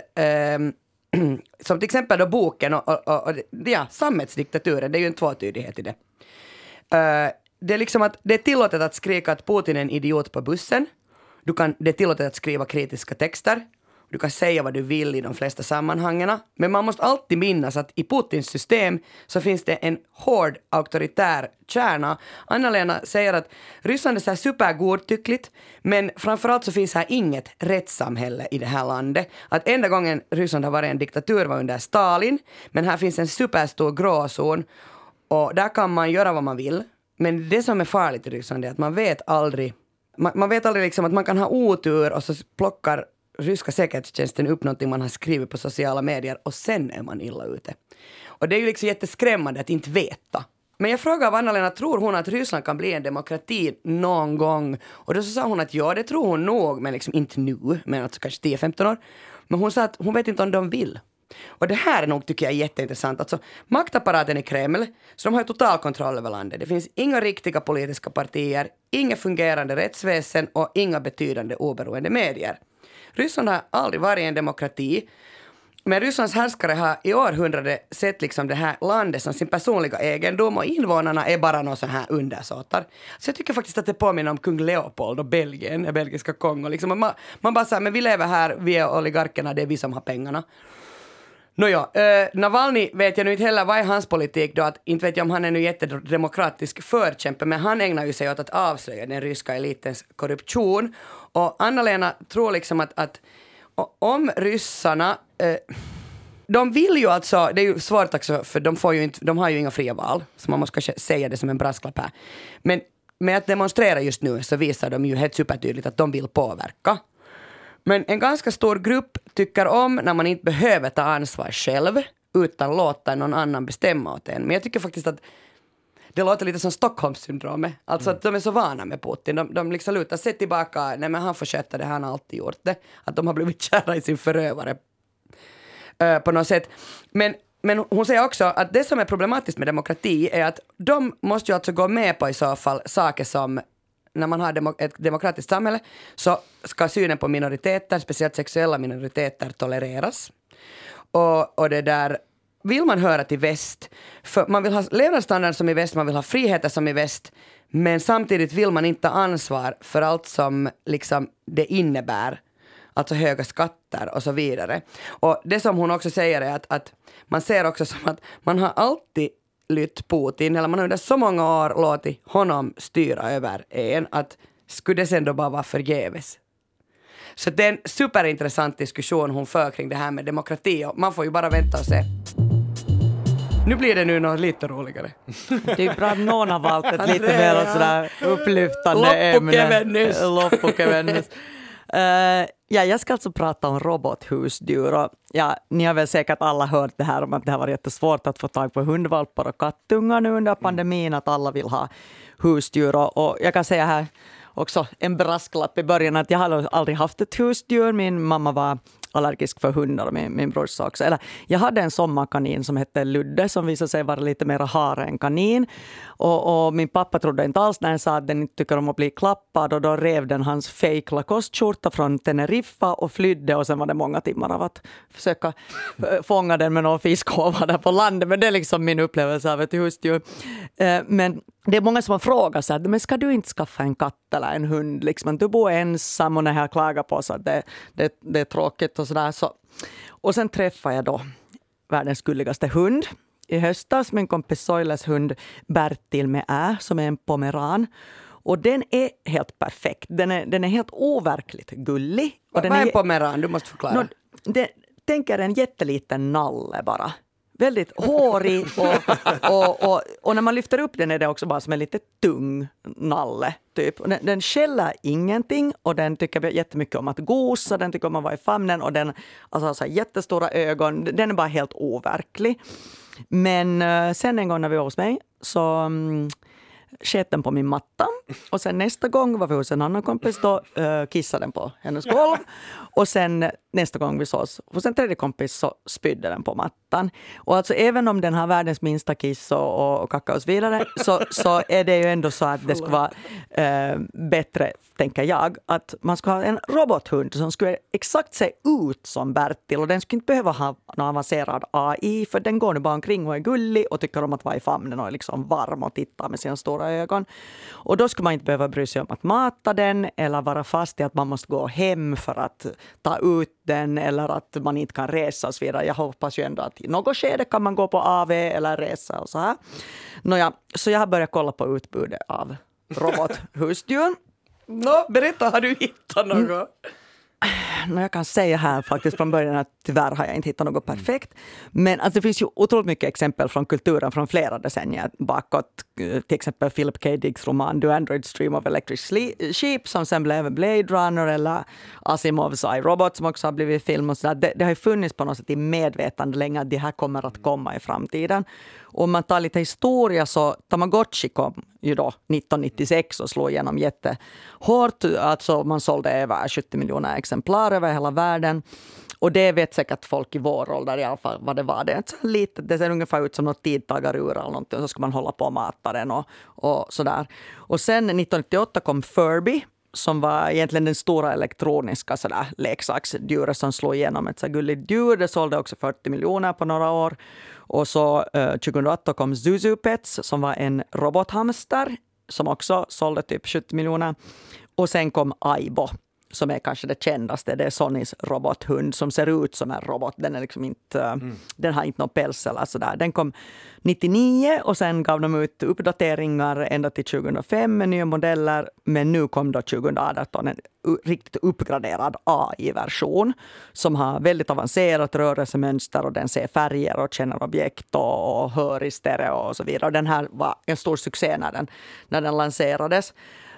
som till exempel då boken och sammetsdiktaturen, det är ju en tvåtydighet i det. Det är liksom att det är tillåtet att skrika att Putin är en idiot på bussen. Det är tillåtet att skriva kritiska texter. Du kan säga vad du vill i de flesta sammanhangen. Men man måste alltid minnas att i Putins system så finns det en hård auktoritär kärna. Anna-Lena säger att Ryssland är så här supergodtyckligt, men framförallt så finns här inget rättssamhälle i det här landet. Att enda gången Ryssland har varit en diktatur var under Stalin, men här finns en superstor gråzon och där kan man göra vad man vill. Men det som är farligt i Ryssland är att man vet aldrig liksom att man kan ha otur och så plockar ryska säkerhetstjänsten upp någonting man har skrivit på sociala medier och sen är man illa ute. Och det är ju liksom jätteskrämmande att inte veta. Men jag frågade Anna-Lena, tror hon att Ryssland kan bli en demokrati någon gång? Och då så sa hon att ja, det tror hon nog, men liksom inte nu, men alltså kanske 10-15 år. Men hon sa att hon vet inte om de vill. Och det här är nog, tycker jag, jätteintressant. Alltså, maktapparaten i Kreml, så de har ju total kontroll över landet. Det finns inga riktiga politiska partier, inga fungerande rättsväsen och inga betydande oberoende medier. Ryssland har aldrig varit en demokrati, men Rysslands härskare har i århundrade sett liksom det här landet som sin personliga egendom och invånarna är bara någon sån här undersåtar. Så jag tycker faktiskt att det påminner om kung Leopold och Belgien, belgiska Kongo. Liksom. Man bara säger, men vi lever här, vi är oligarkerna, det är vi som har pengarna. Nåja, Navalny vet jag nu inte heller vad är hans politik då, att inte vet jag om han är nu jättedemokratisk förkämpe, men han ägnar ju sig åt att avslöja den ryska elitens korruption. Och Anna-Lena tror liksom att om ryssarna, de vill ju alltså, det är ju svårt också för de har ju inga fria val, så man måste kanske säga det som en brasklapp här. Men med att demonstrera just nu så visar de ju helt supertydligt att de vill påverka. Men en ganska stor grupp tycker om när man inte behöver ta ansvar själv utan låta någon annan bestämma åt en. Men jag tycker faktiskt att det låter lite som Stockholmssyndromet. Alltså att de är så vana med Putin. De liksom lutar sig tillbaka. Nej, men han får sköta det, han har alltid gjort det. Att de har blivit kära i sin förövare på något sätt. Men hon säger också att det som är problematiskt med demokrati är att de måste ju alltså gå med på i så fall saker som när man har ett demokratiskt samhälle så ska synen på minoriteter, speciellt sexuella minoriteter, tolereras. Och det där vill man höra till väst. För man vill ha levnadsstandard som i väst, man vill ha friheter som i väst, men samtidigt vill man inte ta ansvar för allt som liksom det innebär, alltså höga skatter och så vidare. Och det som hon också säger är att man ser också som att man har alltid lytt Putin, eller man har under så många år låtit honom styra över en, att skulle det sen då bara vara förgäves. Så det är en superintressant diskussion hon för kring det här med demokrati, och man får ju bara vänta och se. Nu blir det nu något lite roligare. Det är bra att någon har valt ett lite mer sådär upplyftande ämne. Loppukevennys. Jag ska alltså prata om robothusdjur. Och ni har väl säkert alla hört det här om att det har varit jättesvårt att få tag på hundvalpar och kattungar nu under pandemin, att alla vill ha husdjur. Och jag kan säga här också en brasklapp i början att jag har aldrig haft ett husdjur. Min mamma var allergisk för hundar och min brorsa också. Eller, jag hade en sommarkanin som hette Ludde som visade sig vara lite mer hare än kanin. Och min pappa trodde inte alls när han sa att den inte tycker om att bli klappad, och då rev den hans fake Lacoste-skjorta från Teneriffa och flydde, och sen var det många timmar av att försöka fånga den med någon fiskhåva där på landet. Men det är liksom min upplevelse av ett husdjur. Men det är många som har frågat så här, men ska du inte skaffa en katt eller en hund? Liksom, du bor ensam och när jag klagar på så att det är tråkigt och sådär. Så. Och sen träffade jag då världens gulligaste hund i höstas, min kompis Soiles hund Bertil med som är en pomeran. Och den är helt perfekt. Den är helt overkligt gullig. Och Vad är en pomeran? Du måste förklara. Tänker en jätteliten nalle bara. Väldigt hårig och när man lyfter upp den är det också bara som en lite tung nalle typ. Den skäller ingenting, och den tycker jättemycket om att gosa, den tycker om att vara i famnen, och den alltså så jättestora ögon, den är bara helt overklig. Men sen en gång när vi var hos mig så sket den på min matta, och sen nästa gång var vi hos en annan kompis, då kissade den på hennes golv, och sen nästa gång vi sås hos en tredje kompis så spydde den på mattan. Och alltså även om den har världens minsta kiss och kacka och så vidare, så är det ju ändå så att det ska vara bättre, tänker jag, att man ska ha en robothund som skulle exakt se ut som Bertil, och den skulle inte behöva ha någon avancerad AI, för den går nu bara omkring och är gullig och tycker om att vara i famnen och är liksom varm och titta med sina stora ögon. Och då skulle man inte behöva bry sig om att mata den eller vara fast i att man måste gå hem för att ta ut den, eller att man inte kan resa och så vidare. Jag hoppas ju ändå att i något skede kan man gå på AV eller resa och så här. Nåja, så jag har börjat kolla på utbudet av robothusdjur. Berätta, har du hittat något? Jag kan säga här faktiskt från början att tyvärr har jag inte hittat något perfekt. Men alltså, det finns ju otroligt mycket exempel från kulturen från flera decennier bakåt. Till exempel Philip K. Dicks roman The Android Stream of Electric Sheep som sen blev Blade Runner, eller Asimovs iRobot som också har blivit film och sådär. Det har ju funnits på något sätt i medvetande länge att det här kommer att komma i framtiden. Och om man tar lite historia så Tamagotchi kom ju då 1996 och slog igenom jättehårt. Alltså man sålde över 70 miljoner exemplar över hela världen. Och det vet säkert folk i vår ålder i alla fall vad det var. Det är inte så lite, det ser ungefär ut som något tidtagarur eller någonting. Och så ska man hålla på och mata den och sådär. Och sen 1998 kom Furby, som var egentligen den stora elektroniska leksaksdjuret som slog igenom. Ett så gulligt djur. Det sålde också 40 miljoner på några år. Och så 2008 kom Zuzu Pets, som var en robothamster som också sålde typ 70 miljoner. Och sen kom Aibo, som är kanske det kändaste. Det är Sonys robothund som ser ut som en robot. Den är liksom inte, den har inte någon päls eller sådär. Den kom 99 och sen gav de ut uppdateringar ända till 2005 med nya modeller. Men nu kom då 2018 en riktigt uppgraderad AI-version som har väldigt avancerat rörelsemönster och den ser färger och känner objekt och hör i stereo och så vidare. Och den här var en stor succé när den lanserades.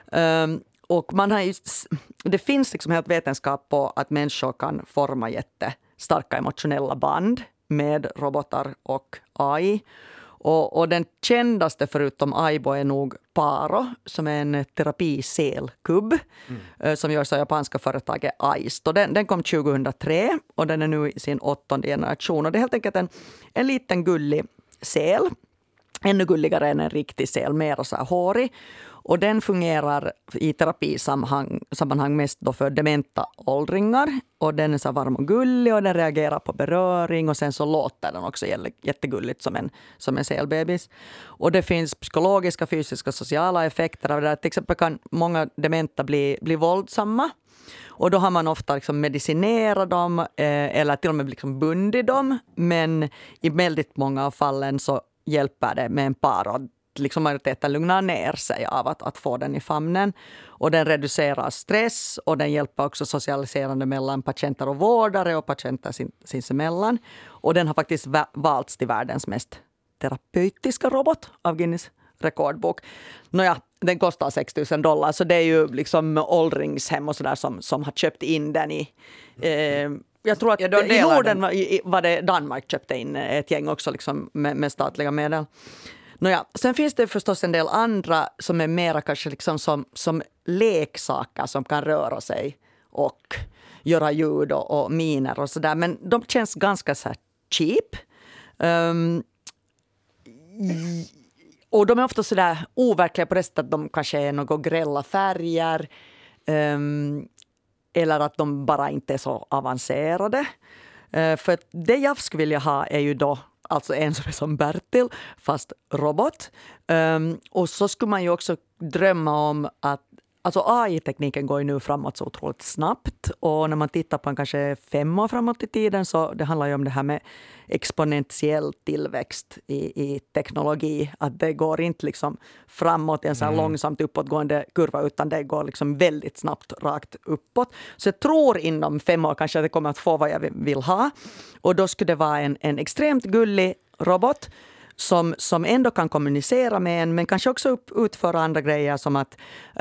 Och man har det finns liksom helt vetenskap på att människor kan forma jättestarka emotionella band med robotar och AI. Och den kändaste förutom Aibo är nog Paro, som är en terapiselkubb som görs av japanska företaget Aist. Och den kom 2003 och den är nu i sin 8:e generation. Och det är helt enkelt en liten gullig sel. Ännu gulligare än en riktig sel, mer och så här hårig. Och den fungerar i terapisammanhang mest då för dementa åldringar. Och den är så varm och gullig och den reagerar på beröring. Och sen så låter den också jättegulligt som en selbebis. Och det finns psykologiska, fysiska och sociala effekter av det där. Till exempel kan många dementa bli våldsamma. Och då har man ofta liksom medicinerat dem eller till och med liksom bundit dem. Men i väldigt många av fallen så hjälper det med en par liksom majoriteten lugnar ner sig av att få den i famnen. Och den reducerar stress och den hjälper också socialiserande mellan patienter och vårdare och patienter sinsemellan. Och den har faktiskt valts till världens mest terapeutiska robot av Guinness rekordbok. Nåja, den kostar $6,000 så det är ju liksom åldringshem och sådär som har köpt in den i... jag tror att i Norden var det Danmark köpte in ett gäng också liksom med statliga medel. Nåja, sen finns det förstås en del andra som är mera kanske liksom som leksaker som kan röra sig och göra ljud och miner och sådär. Men de känns ganska så här cheap. Och de är ofta sådär overkliga på det sättet att de kanske är några grälla färger. Eller att de bara inte är så avancerade. För det jag skulle vilja ha är ju då alltså en som är som Bertil, fast robot. Och så skulle man ju också drömma om att alltså AI-tekniken går ju nu framåt så otroligt snabbt. Och när man tittar på en kanske 5 år framåt i tiden så det handlar ju om det här med exponentiell tillväxt i teknologi. Att det går inte liksom framåt i en så här långsamt uppåtgående kurva utan det går liksom väldigt snabbt rakt uppåt. Så jag tror inom 5 år kanske att det kommer att få vad jag vill ha. Och då skulle det vara en extremt gullig robot som ändå kan kommunicera med en men kanske också utföra andra grejer som att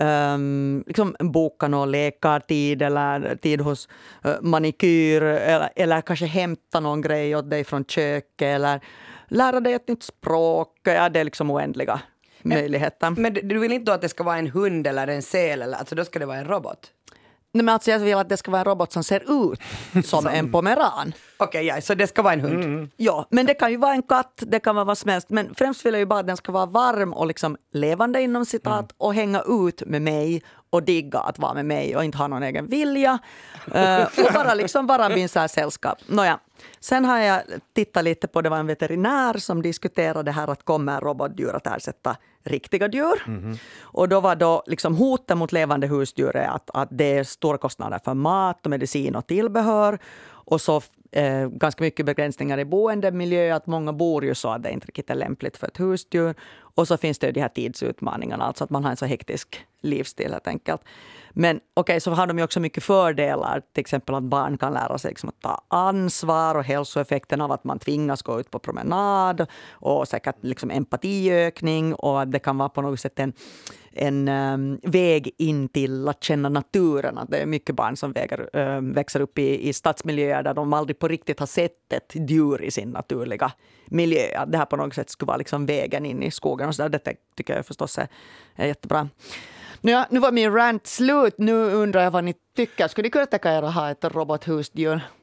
liksom boka någon läkartid eller tid hos manikyr eller kanske hämta någon grej åt dig från köket eller lära dig ett nytt språk. Ja, det är liksom oändliga möjligheter. Men du vill inte då att det ska vara en hund eller en sel eller alltså då ska det vara en robot? Nej, men alltså jag vill att det ska vara en robot som ser ut som en pomeran. Okej, ja, så det ska vara en hund? Ja, men det kan ju vara en katt, det kan vara vad som helst. Men främst vill jag ju bara att den ska vara varm och liksom levande inom citat och hänga ut med mig och digga att vara med mig och inte ha någon egen vilja. Och bara liksom vara min så här sällskap. Nåja. Sen har jag tittat lite på, det var en veterinär som diskuterade det här att kommer robotdjur att ersätta riktiga djur. Och då var då liksom hoten mot levande husdjur att det är stora kostnader för mat och medicin och tillbehör. Och så ganska mycket begränsningar i boendemiljö, att många bor ju så att det inte riktigt är lämpligt för ett husdjur. Och så finns det ju de här tidsutmaningarna, alltså att man har en så hektisk livsstil helt enkelt. Men okej, så har de ju också mycket fördelar, till exempel att barn kan lära sig liksom att ta ansvar och hälsoeffekten av att man tvingas gå ut på promenad och säkert liksom empatiökning och att det kan vara på något sätt en väg in till att känna naturen. Att det är mycket barn som växer upp i stadsmiljöer där de aldrig på riktigt har sett ett djur i sin naturliga miljö. Att det här på något sätt skulle vara liksom vägen in i skogen och så där. Det tycker jag förstås är jättebra. Nu var min rant slut. Nu undrar jag vad ni tycker. Skulle ni kunna tänka er att ha ett robothusdjur?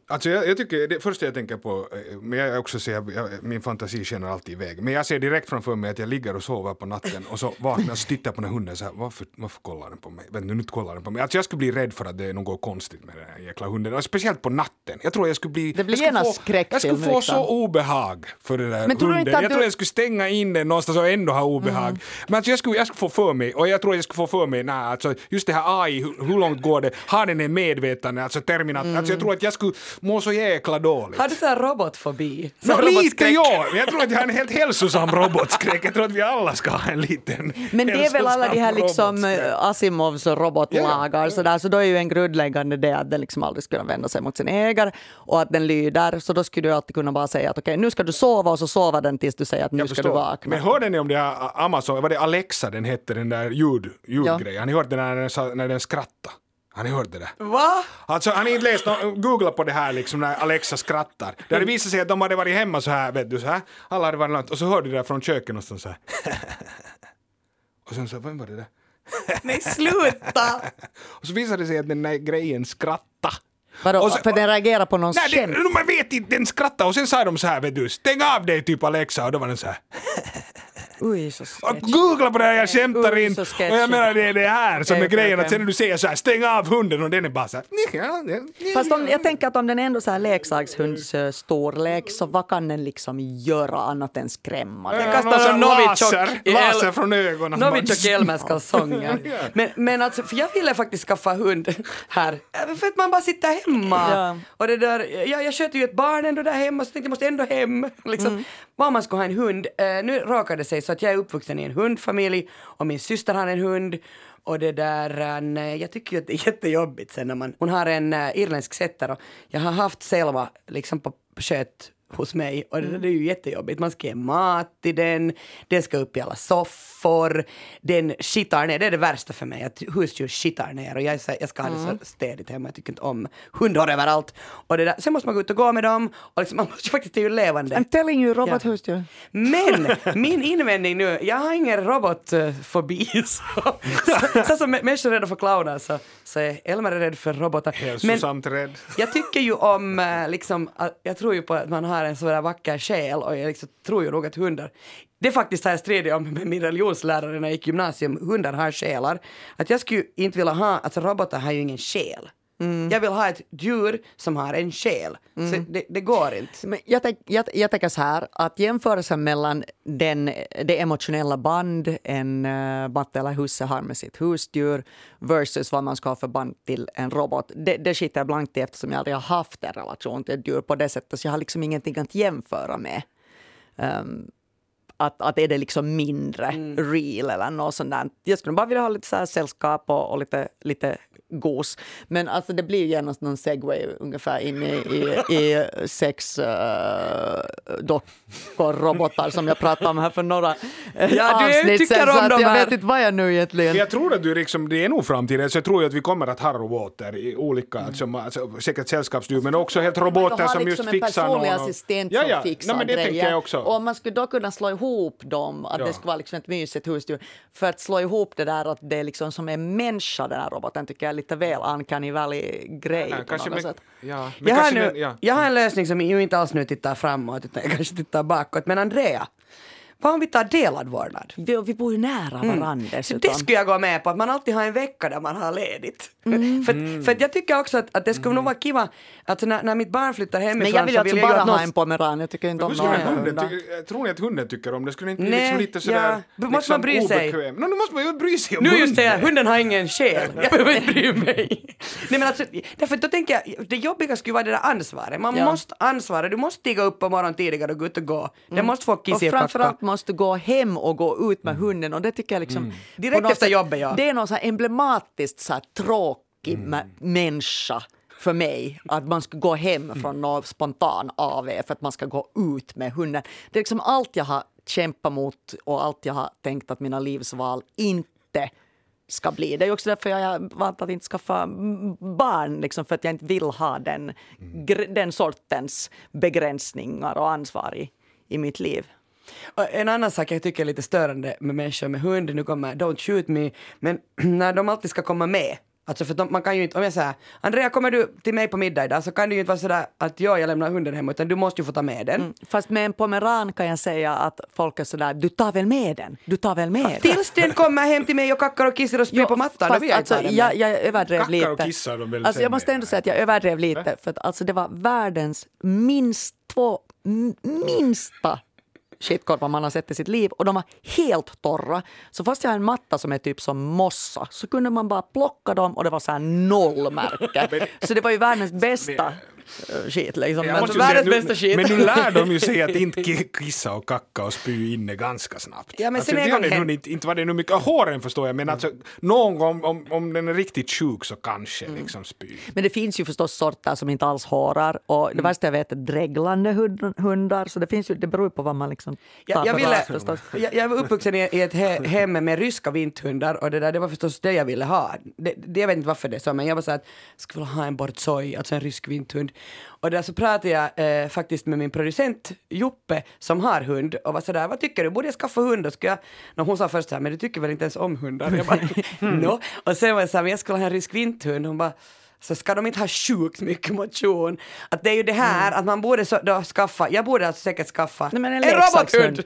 Alltså jag tycker, det första jag tänker på, men jag också ser, min fantasi känner alltid iväg. Men jag ser direkt framför mig att jag ligger och sover på natten och så vaknar och tittar på den här hunden så här, varför kollar den på mig? Vänta, nu kollar den på mig. Alltså jag skulle bli rädd för att det är något konstigt med den här jäkla hunden. Och speciellt på natten. Jag tror jag skulle bli... Det blir gärna skräckfilm. Jag skulle få så obehag för den där hunden. Jag tror jag skulle stänga in den någonstans och ändå ha obehag. Men alltså jag skulle få för mig, och jag tror jag skulle få för mig, alltså just det här AI, hur långt går det? Har den en medvetande, alltså terminat, alltså jag tror att jag skulle må så jäkla dåligt. Har du så här robotfobi? Lite ja, jag tror att jag har en helt hälsosam robotskräck. Jag tror att vi alla ska ha en liten. Men det är väl alla de här liksom Asimovs robotlagar så då är ju en grundläggande det att den liksom aldrig ska vända sig mot sin ägare och att den lyder, så då skulle du alltid kunna bara säga att okej, nu ska du sova, och så sover den tills du säger att nu ska du vakna. Men hörde ni om det här Amazon, var det Alexa den hette, den där ljudgrejen? Har ni hört det när den skrattade? Har ni hört det där? Va? Alltså har ni inte läst, googla på det här liksom när Alexa skrattar. Där det visade sig att de hade varit hemma så här, vet du, så här. Alla hade varit långt, och så hörde du det där från köket någonstans så här. Och sen så, vem var det där? Nej, sluta! Och så visade det sig att den där grejen skrattade. Vadå, för den reagerar på någons skämt? Man vet inte, den skrattade och sen sa de så här, vet du, stäng av dig typ Alexa, och då var den så här. Oj, så sketch. Googla på det här, jag skämtar inte. Och jag menar det är det här som är grejen, att sen när du säger så här, stäng av hunden, och den är bara så här. Fast jag tänker att om den är ändå så här leksakshunds storlek, så vad kan den liksom göra annat än skrämma? Den kastar en laser från ögonen. Novichok i Elmers kalsonger. Men alltså, för jag ville faktiskt skaffa hund här. För att man bara sitter hemma. Ja. Och det där, jag sköter ju ett barn ändå där hemma, så tänkte jag måste ändå hem. Liksom. Vad man ska ha en hund. Nu råkar det sig så att jag är uppvuxen i en hundfamilj och min syster har en hund. Och det där, jag tycker ju att det är jättejobbigt sen när hon har en irländsk setter, och jag har haft Selva liksom på kött hos mig, och det är ju jättejobbigt. Man ska ge mat till den ska upp i alla soffor, den skittar ner. Det är det värsta för mig, att husdjur skittar ner, och jag ska ha det så städigt hemma. Jag tycker inte om hundar överallt. Och det där, sen måste man gå ut och gå med dem, och liksom, man måste faktiskt till levande. I'm telling you, robothusdjur. Men min invändning nu, jag har ingen robotfobi. Så som människor är rädda för clowner, så är Elmer rädd för robotar. Hälsosamt rädd. Jag tycker ju om, liksom, jag tror ju på att man har en sån där vacker själ, och jag liksom tror ju nog att hundar, det faktiskt har jag stridit om med min religionslärare när jag gick gymnasium, hundar har själar. Att jag skulle inte vilja ha, alltså robotar har ju ingen själ. Jag vill ha ett djur som har en själ. Så det går inte. Men jag tänker så här, att jämförelsen mellan det emotionella band en matte eller husse har med sitt husdjur versus vad man ska ha för band till en robot, det skiter jag blankt i, eftersom jag aldrig har haft en relation till ett djur på det sättet, så jag har liksom ingenting att jämföra med. Att är det liksom mindre real eller något sånt där. Jag skulle bara vilja ha lite så här sällskap och lite gos. Men alltså det blir ju gärna någon segway ungefär in i sex robotar som jag pratade om här för några avsnitt sen. Så att jag vet inte vad jag nu egentligen. Jag tror att du liksom, det är nog framtiden, så jag tror att vi kommer att ha robotar i olika, alltså, säkert sällskapsdjur, men också helt robotar som liksom just fixar någon. En personlig assistent som fixar men det grejer. tänker jag också. Och man skulle då kunna slå ihop dem, att det skulle vara liksom ett mysigt husdjur. För att slå ihop det där, att det är liksom som en människa, den här roboten, tycker jag är lite väl uncanny valley-grej på något sätt. Jag har en lösning som ju inte alls nu tittar framåt, utan jag kanske tittar bakåt. Men Andrea, vad om vi tar delad vårdnad? Vi bor ju nära varandra. Så det skulle jag gå med på, att man alltid har en vecka där man har ledigt. För jag tycker också att det skulle nog vara kiva, att när mitt barn flyttar hemifrån. Men jag vill alltså bara ha en pomeran, jag tycker inte om tror ni att hunden tycker om det? Skulle inte bli liksom lite sådär måste man bry sig. Nu måste man ju bry sig om nu hunden. Just det, hunden har ingen själ. Jag behöver inte bry mig. Nej, men alltså, därför då tänker jag, det jobbiga skulle vara det där ansvaret. Man måste ansvara, du måste stiga upp på morgon tidigare och gå ut och gå. Det måste få kiss i och framförallt måste gå hem och gå ut med hunden, och det tycker jag liksom direkt efter jobbet, det är något så här emblematiskt så här tråkig människa för mig, att man ska gå hem från någon spontan AV för att man ska gå ut med hunden. Det är liksom allt jag har kämpat mot och allt jag har tänkt att mina livsval inte ska bli. Det är också därför jag har valt att inte skaffa barn, liksom, för att jag inte vill ha den sortens begränsningar och ansvar i mitt liv. Och en annan sak jag tycker är lite störande med människor med hund, nu kommer Don't Shoot Me, men när de alltid ska komma med. Alltså för man kan ju inte, om jag säger Andrea, kommer du till mig på middag idag, så kan du ju inte vara sådär att jag lämnar hunden hem, utan du måste ju få ta med den. Fast med en pomeran kan jag säga att folk är sådär, du tar väl med den? Tills den kommer hem till mig och kackar och kissar och spyr på mattan. Fast, alltså, jag överdrev Kackar lite. och kissar de väl Alltså, sen jag måste ändå säga att jag överdrev lite, för att alltså, det var världens minsta skitkorvar man har sett i sitt liv, och de var helt torra. Så fast jag har en matta som är typ som mossa, så kunde man bara plocka dem och det var så här nollmärke. Så det var ju världens bästa skit liksom. Jag Men måste världens säga, bästa skit. Men nu lär de ju sig att inte kissa och kacka och spy inne ganska snabbt. Ja, men alltså, sen en gång inte var det nu mycket håren, förstår jag, men alltså, någon gång om den är riktigt sjuk så kanske liksom spy. Men det finns ju förstås sorter som inte alls hårar, och det värsta jag vet är dreglande hundar, så det finns ju, det beror på vad man liksom tar jag var uppvuxen i ett hem med ryska vinthundar, och det var förstås det jag ville ha. Jag vet inte varför det är så, men jag var så att jag skulle vilja ha en borzoi, alltså en rysk vinthund. Och där så pratade jag faktiskt med min producent Juppe som har hund, och var sådär, vad tycker du? Borde jag skaffa hund? Och hon sa först så här, men du tycker väl inte ens om hundar? Jag bara, no. Och sen var jag så här, men jag skulle ha en rysk vinthund. Hon bara, så ska de inte ha sjukt mycket motion. Att det är ju det här, att man borde då skaffa, jag borde alltså säkert skaffa en robothund.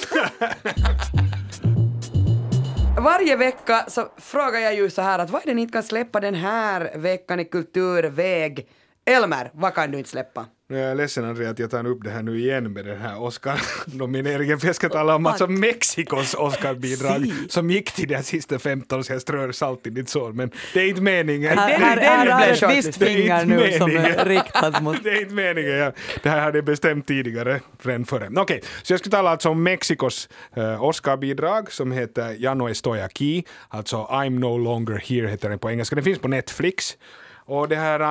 Varje vecka så frågar jag ju så här att vad är det ni inte kan släppa den här veckan i kulturväg? Elmer, vad kan du inte släppa? Jag är ledsen, Andrea, att jag tar upp det här nu igen med den här Oscar-nomineringen, för jag ska tala om alltså Mexikos Oscar-bidrag som gick till den sista 15, så jag strör salt i ditt sår, men det är inte meningen. Här är ett visst finger nu som är riktat mot... Det är inte meningen, det här hade jag bestämt tidigare, redan före. Okej, så jag ska tala alltså om Mexikos Oscar-bidrag som heter Jag no estoy aquí, alltså I'm no longer here heter den på engelska. Den finns på Netflix. Och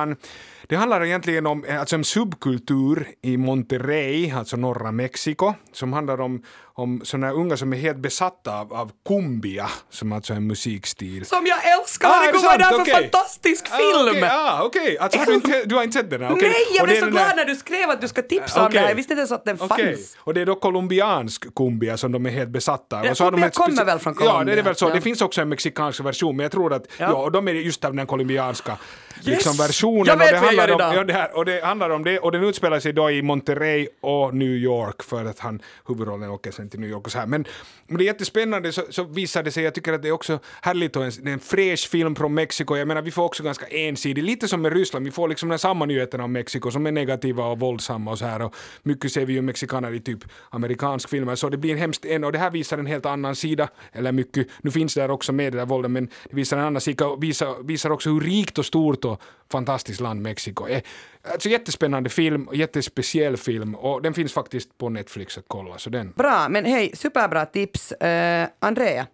det handlar egentligen om alltså en subkultur i Monterrey, alltså norra Mexiko, som handlar om sådana unga som är helt besatta av cumbia, som alltså är en musikstil. Som jag älskar! Det går där för fantastisk film! Okej. Alltså, du har inte sett den här? Nej, jag blev så glad när du skrev att du ska tipsa om det här. Jag visste inte ens att den fanns. Och det är då colombiansk cumbia som de är helt besatta av. Cumbia kommer väl från Colombia? Ja, det är väl så. Ja. Det finns också en mexikansk version, men jag tror att och de är just av den colombianska liksom, versionen. Jag vet och det vad jag gör idag. Och det handlar om det, och den utspelar sig då i Monterrey och New York, för att huvudrollen åker sen till New York och så här. Men det är jättespännande, så visar det sig, jag tycker att det är också härligt, och en fräsch film från Mexiko. Jag menar, vi får också ganska ensidig, lite som med Ryssland, vi får liksom den samma nyheterna om Mexiko som är negativa och våldsamma och så här, och mycket ser vi ju mexikaner i typ amerikansk film, så det blir en hemskt och det här visar en helt annan sida, eller mycket, nu finns det där också med det där våldet, men det visar en annan sida, och visar också hur rikt och stort och fantastiskt land Mexiko är. Alltså jättespännande film, jättespeciell film, och den finns faktiskt på Netflix att kolla. Så den. Bra, men hej, superbra tips. Andrea?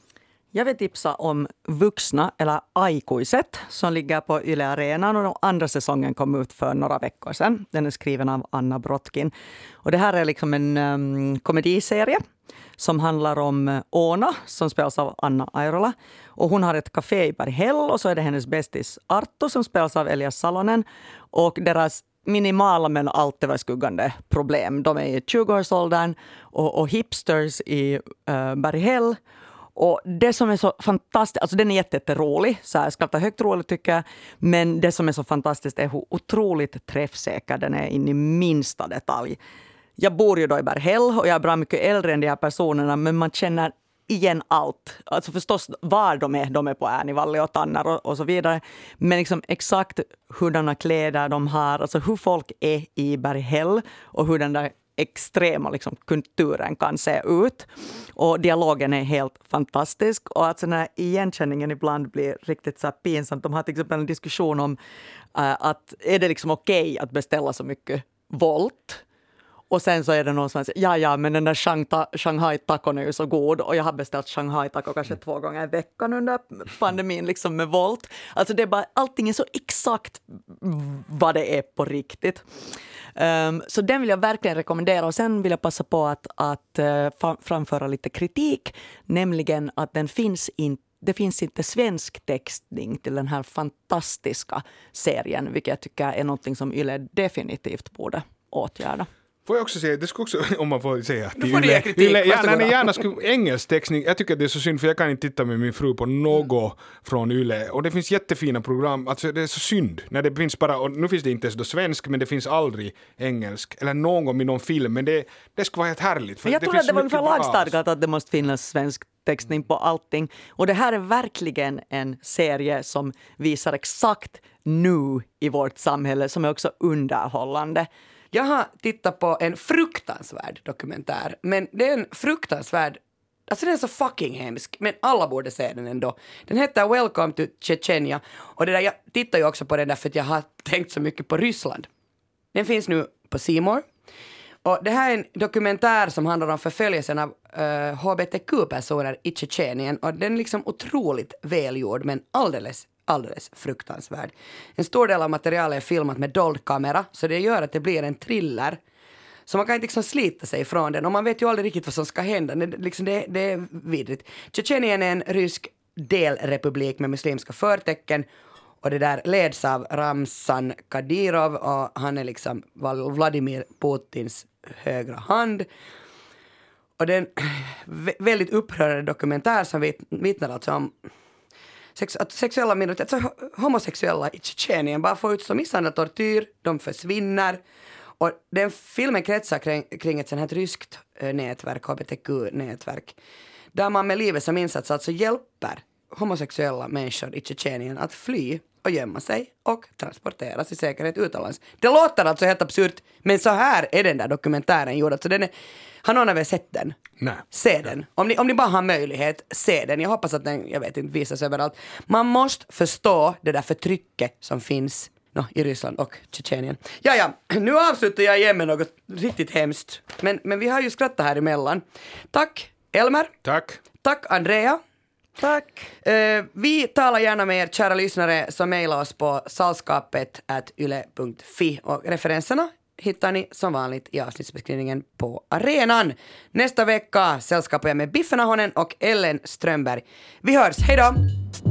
Jag vill tipsa om Vuxna eller Aikuiset som ligger på Yle Arenan, och den andra säsongen kom ut för några veckor sedan. Den är skriven av Anna Brotkin. Och det här är liksom en komediserie som handlar om Oona som spelas av Anna Airola. Och hon har ett café i Berghäll, och så är det hennes bästis Arto som spelas av Elias Salonen. Och deras minimala men allt överskuggande problem. De är i 20-årsåldern och hipsters i Berghäll. Och det som är så fantastiskt, alltså den är jätterolig, så här skrattar högt roligt tycker jag, men det som är så fantastiskt är hur otroligt träffsäker den är in i minsta detalj. Jag bor ju då i Berghäll och jag är bra mycket äldre än de här personerna, men man känner igen allt. Alltså förstås var de är på Äänivalli och Tannar och så vidare, men liksom exakt hurdana kläder de har, alltså hur folk är i Berghäll och hur den där extrema liksom, kulturen kan se ut. Och dialogen är helt fantastisk. Och att den här igenkänningen ibland blir riktigt så här pinsamt. De har till exempel en diskussion om att är det liksom okej att beställa så mycket volt? Och sen så är det någon som säger, ja, men den där Shanghai-tacon är ju så god. Och jag har beställt Shanghai-taco kanske 2 gånger i veckan under pandemin liksom med volt. Alltså det är bara, allting är så exakt vad det är på riktigt. Så den vill jag verkligen rekommendera, och sen vill jag passa på att framföra lite kritik, nämligen att det finns inte svensk textning till den här fantastiska serien, vilket jag tycker är något som Yle definitivt borde åtgärda. Får jag också säga, det skulle också, om man får säga nu får du kritik. Gärna skulle engelsk textning. Jag tycker det är så synd för jag kan inte titta med min fru på något från Yle. Och det finns jättefina program. Alltså det är så synd när det finns bara, och nu finns det inte ens då svensk, men det finns aldrig engelsk eller någon gång i någon film. Men det skulle vara helt härligt. För jag tror att det var ungefär lagstadgat att det måste finnas svensk textning på allting. Och det här är verkligen en serie som visar exakt nu i vårt samhälle, som är också underhållande. Jag har tittat på en fruktansvärd dokumentär, men det är en fruktansvärd, alltså den är så fucking hemsk, men alla borde se den ändå. Den heter Welcome to Chechnya, och det där, jag tittar ju också på den där för att jag har tänkt så mycket på Ryssland. Den finns nu på C More. Och det här är en dokumentär som handlar om förföljelsen av HBTQ-personer i Tjetjenien, och den är liksom otroligt välgjord, men alldeles fruktansvärd. En stor del av materialet är filmat med dold kamera, så det gör att det blir en thriller. Så man kan inte liksom slita sig från den, och man vet ju aldrig riktigt vad som ska hända. Det är vidrigt. Tjetjenien är en rysk delrepublik med muslimska förtecken, och det där leds av Ramzan Kadyrov, och han är liksom Vladimir Putins högra hand. Och det är en väldigt upprörande dokumentär som vittnar alltså om att sexuella minoriteter, alltså homosexuella i Tjetjenien bara får ut så misshandel, tortyr, de försvinner. Och den filmen kretsar kring ett sånt här ryskt nätverk, HBTQ-nätverk, där man med livet som insats alltså hjälper homosexuella människor i Tjetjenien att fly och gömma sig och transporteras i säkerhet utomlands. Det låter alltså helt absurt, men så här är den där dokumentären gjord. Alltså har någon av er sett den? Nej. Se den. Om ni bara har möjlighet, se den. Jag hoppas att den, jag vet inte, visas överallt. Man måste förstå det där förtrycket som finns i Ryssland och Tjetjenien. Ja, nu avslutar jag igen med något riktigt hemskt. Men vi har ju skrattat här emellan. Tack, Elmer. Tack, Andrea. Tack. Vi talar gärna med er, kära lyssnare, som mejlar oss på salskapet@yle.fi, och referenserna hittar ni som vanligt i avsnittsbeskrivningen på arenan. Nästa vecka sällskapar jag med Biffen Ahonen och Ellen Strömberg. Vi hörs, hej då!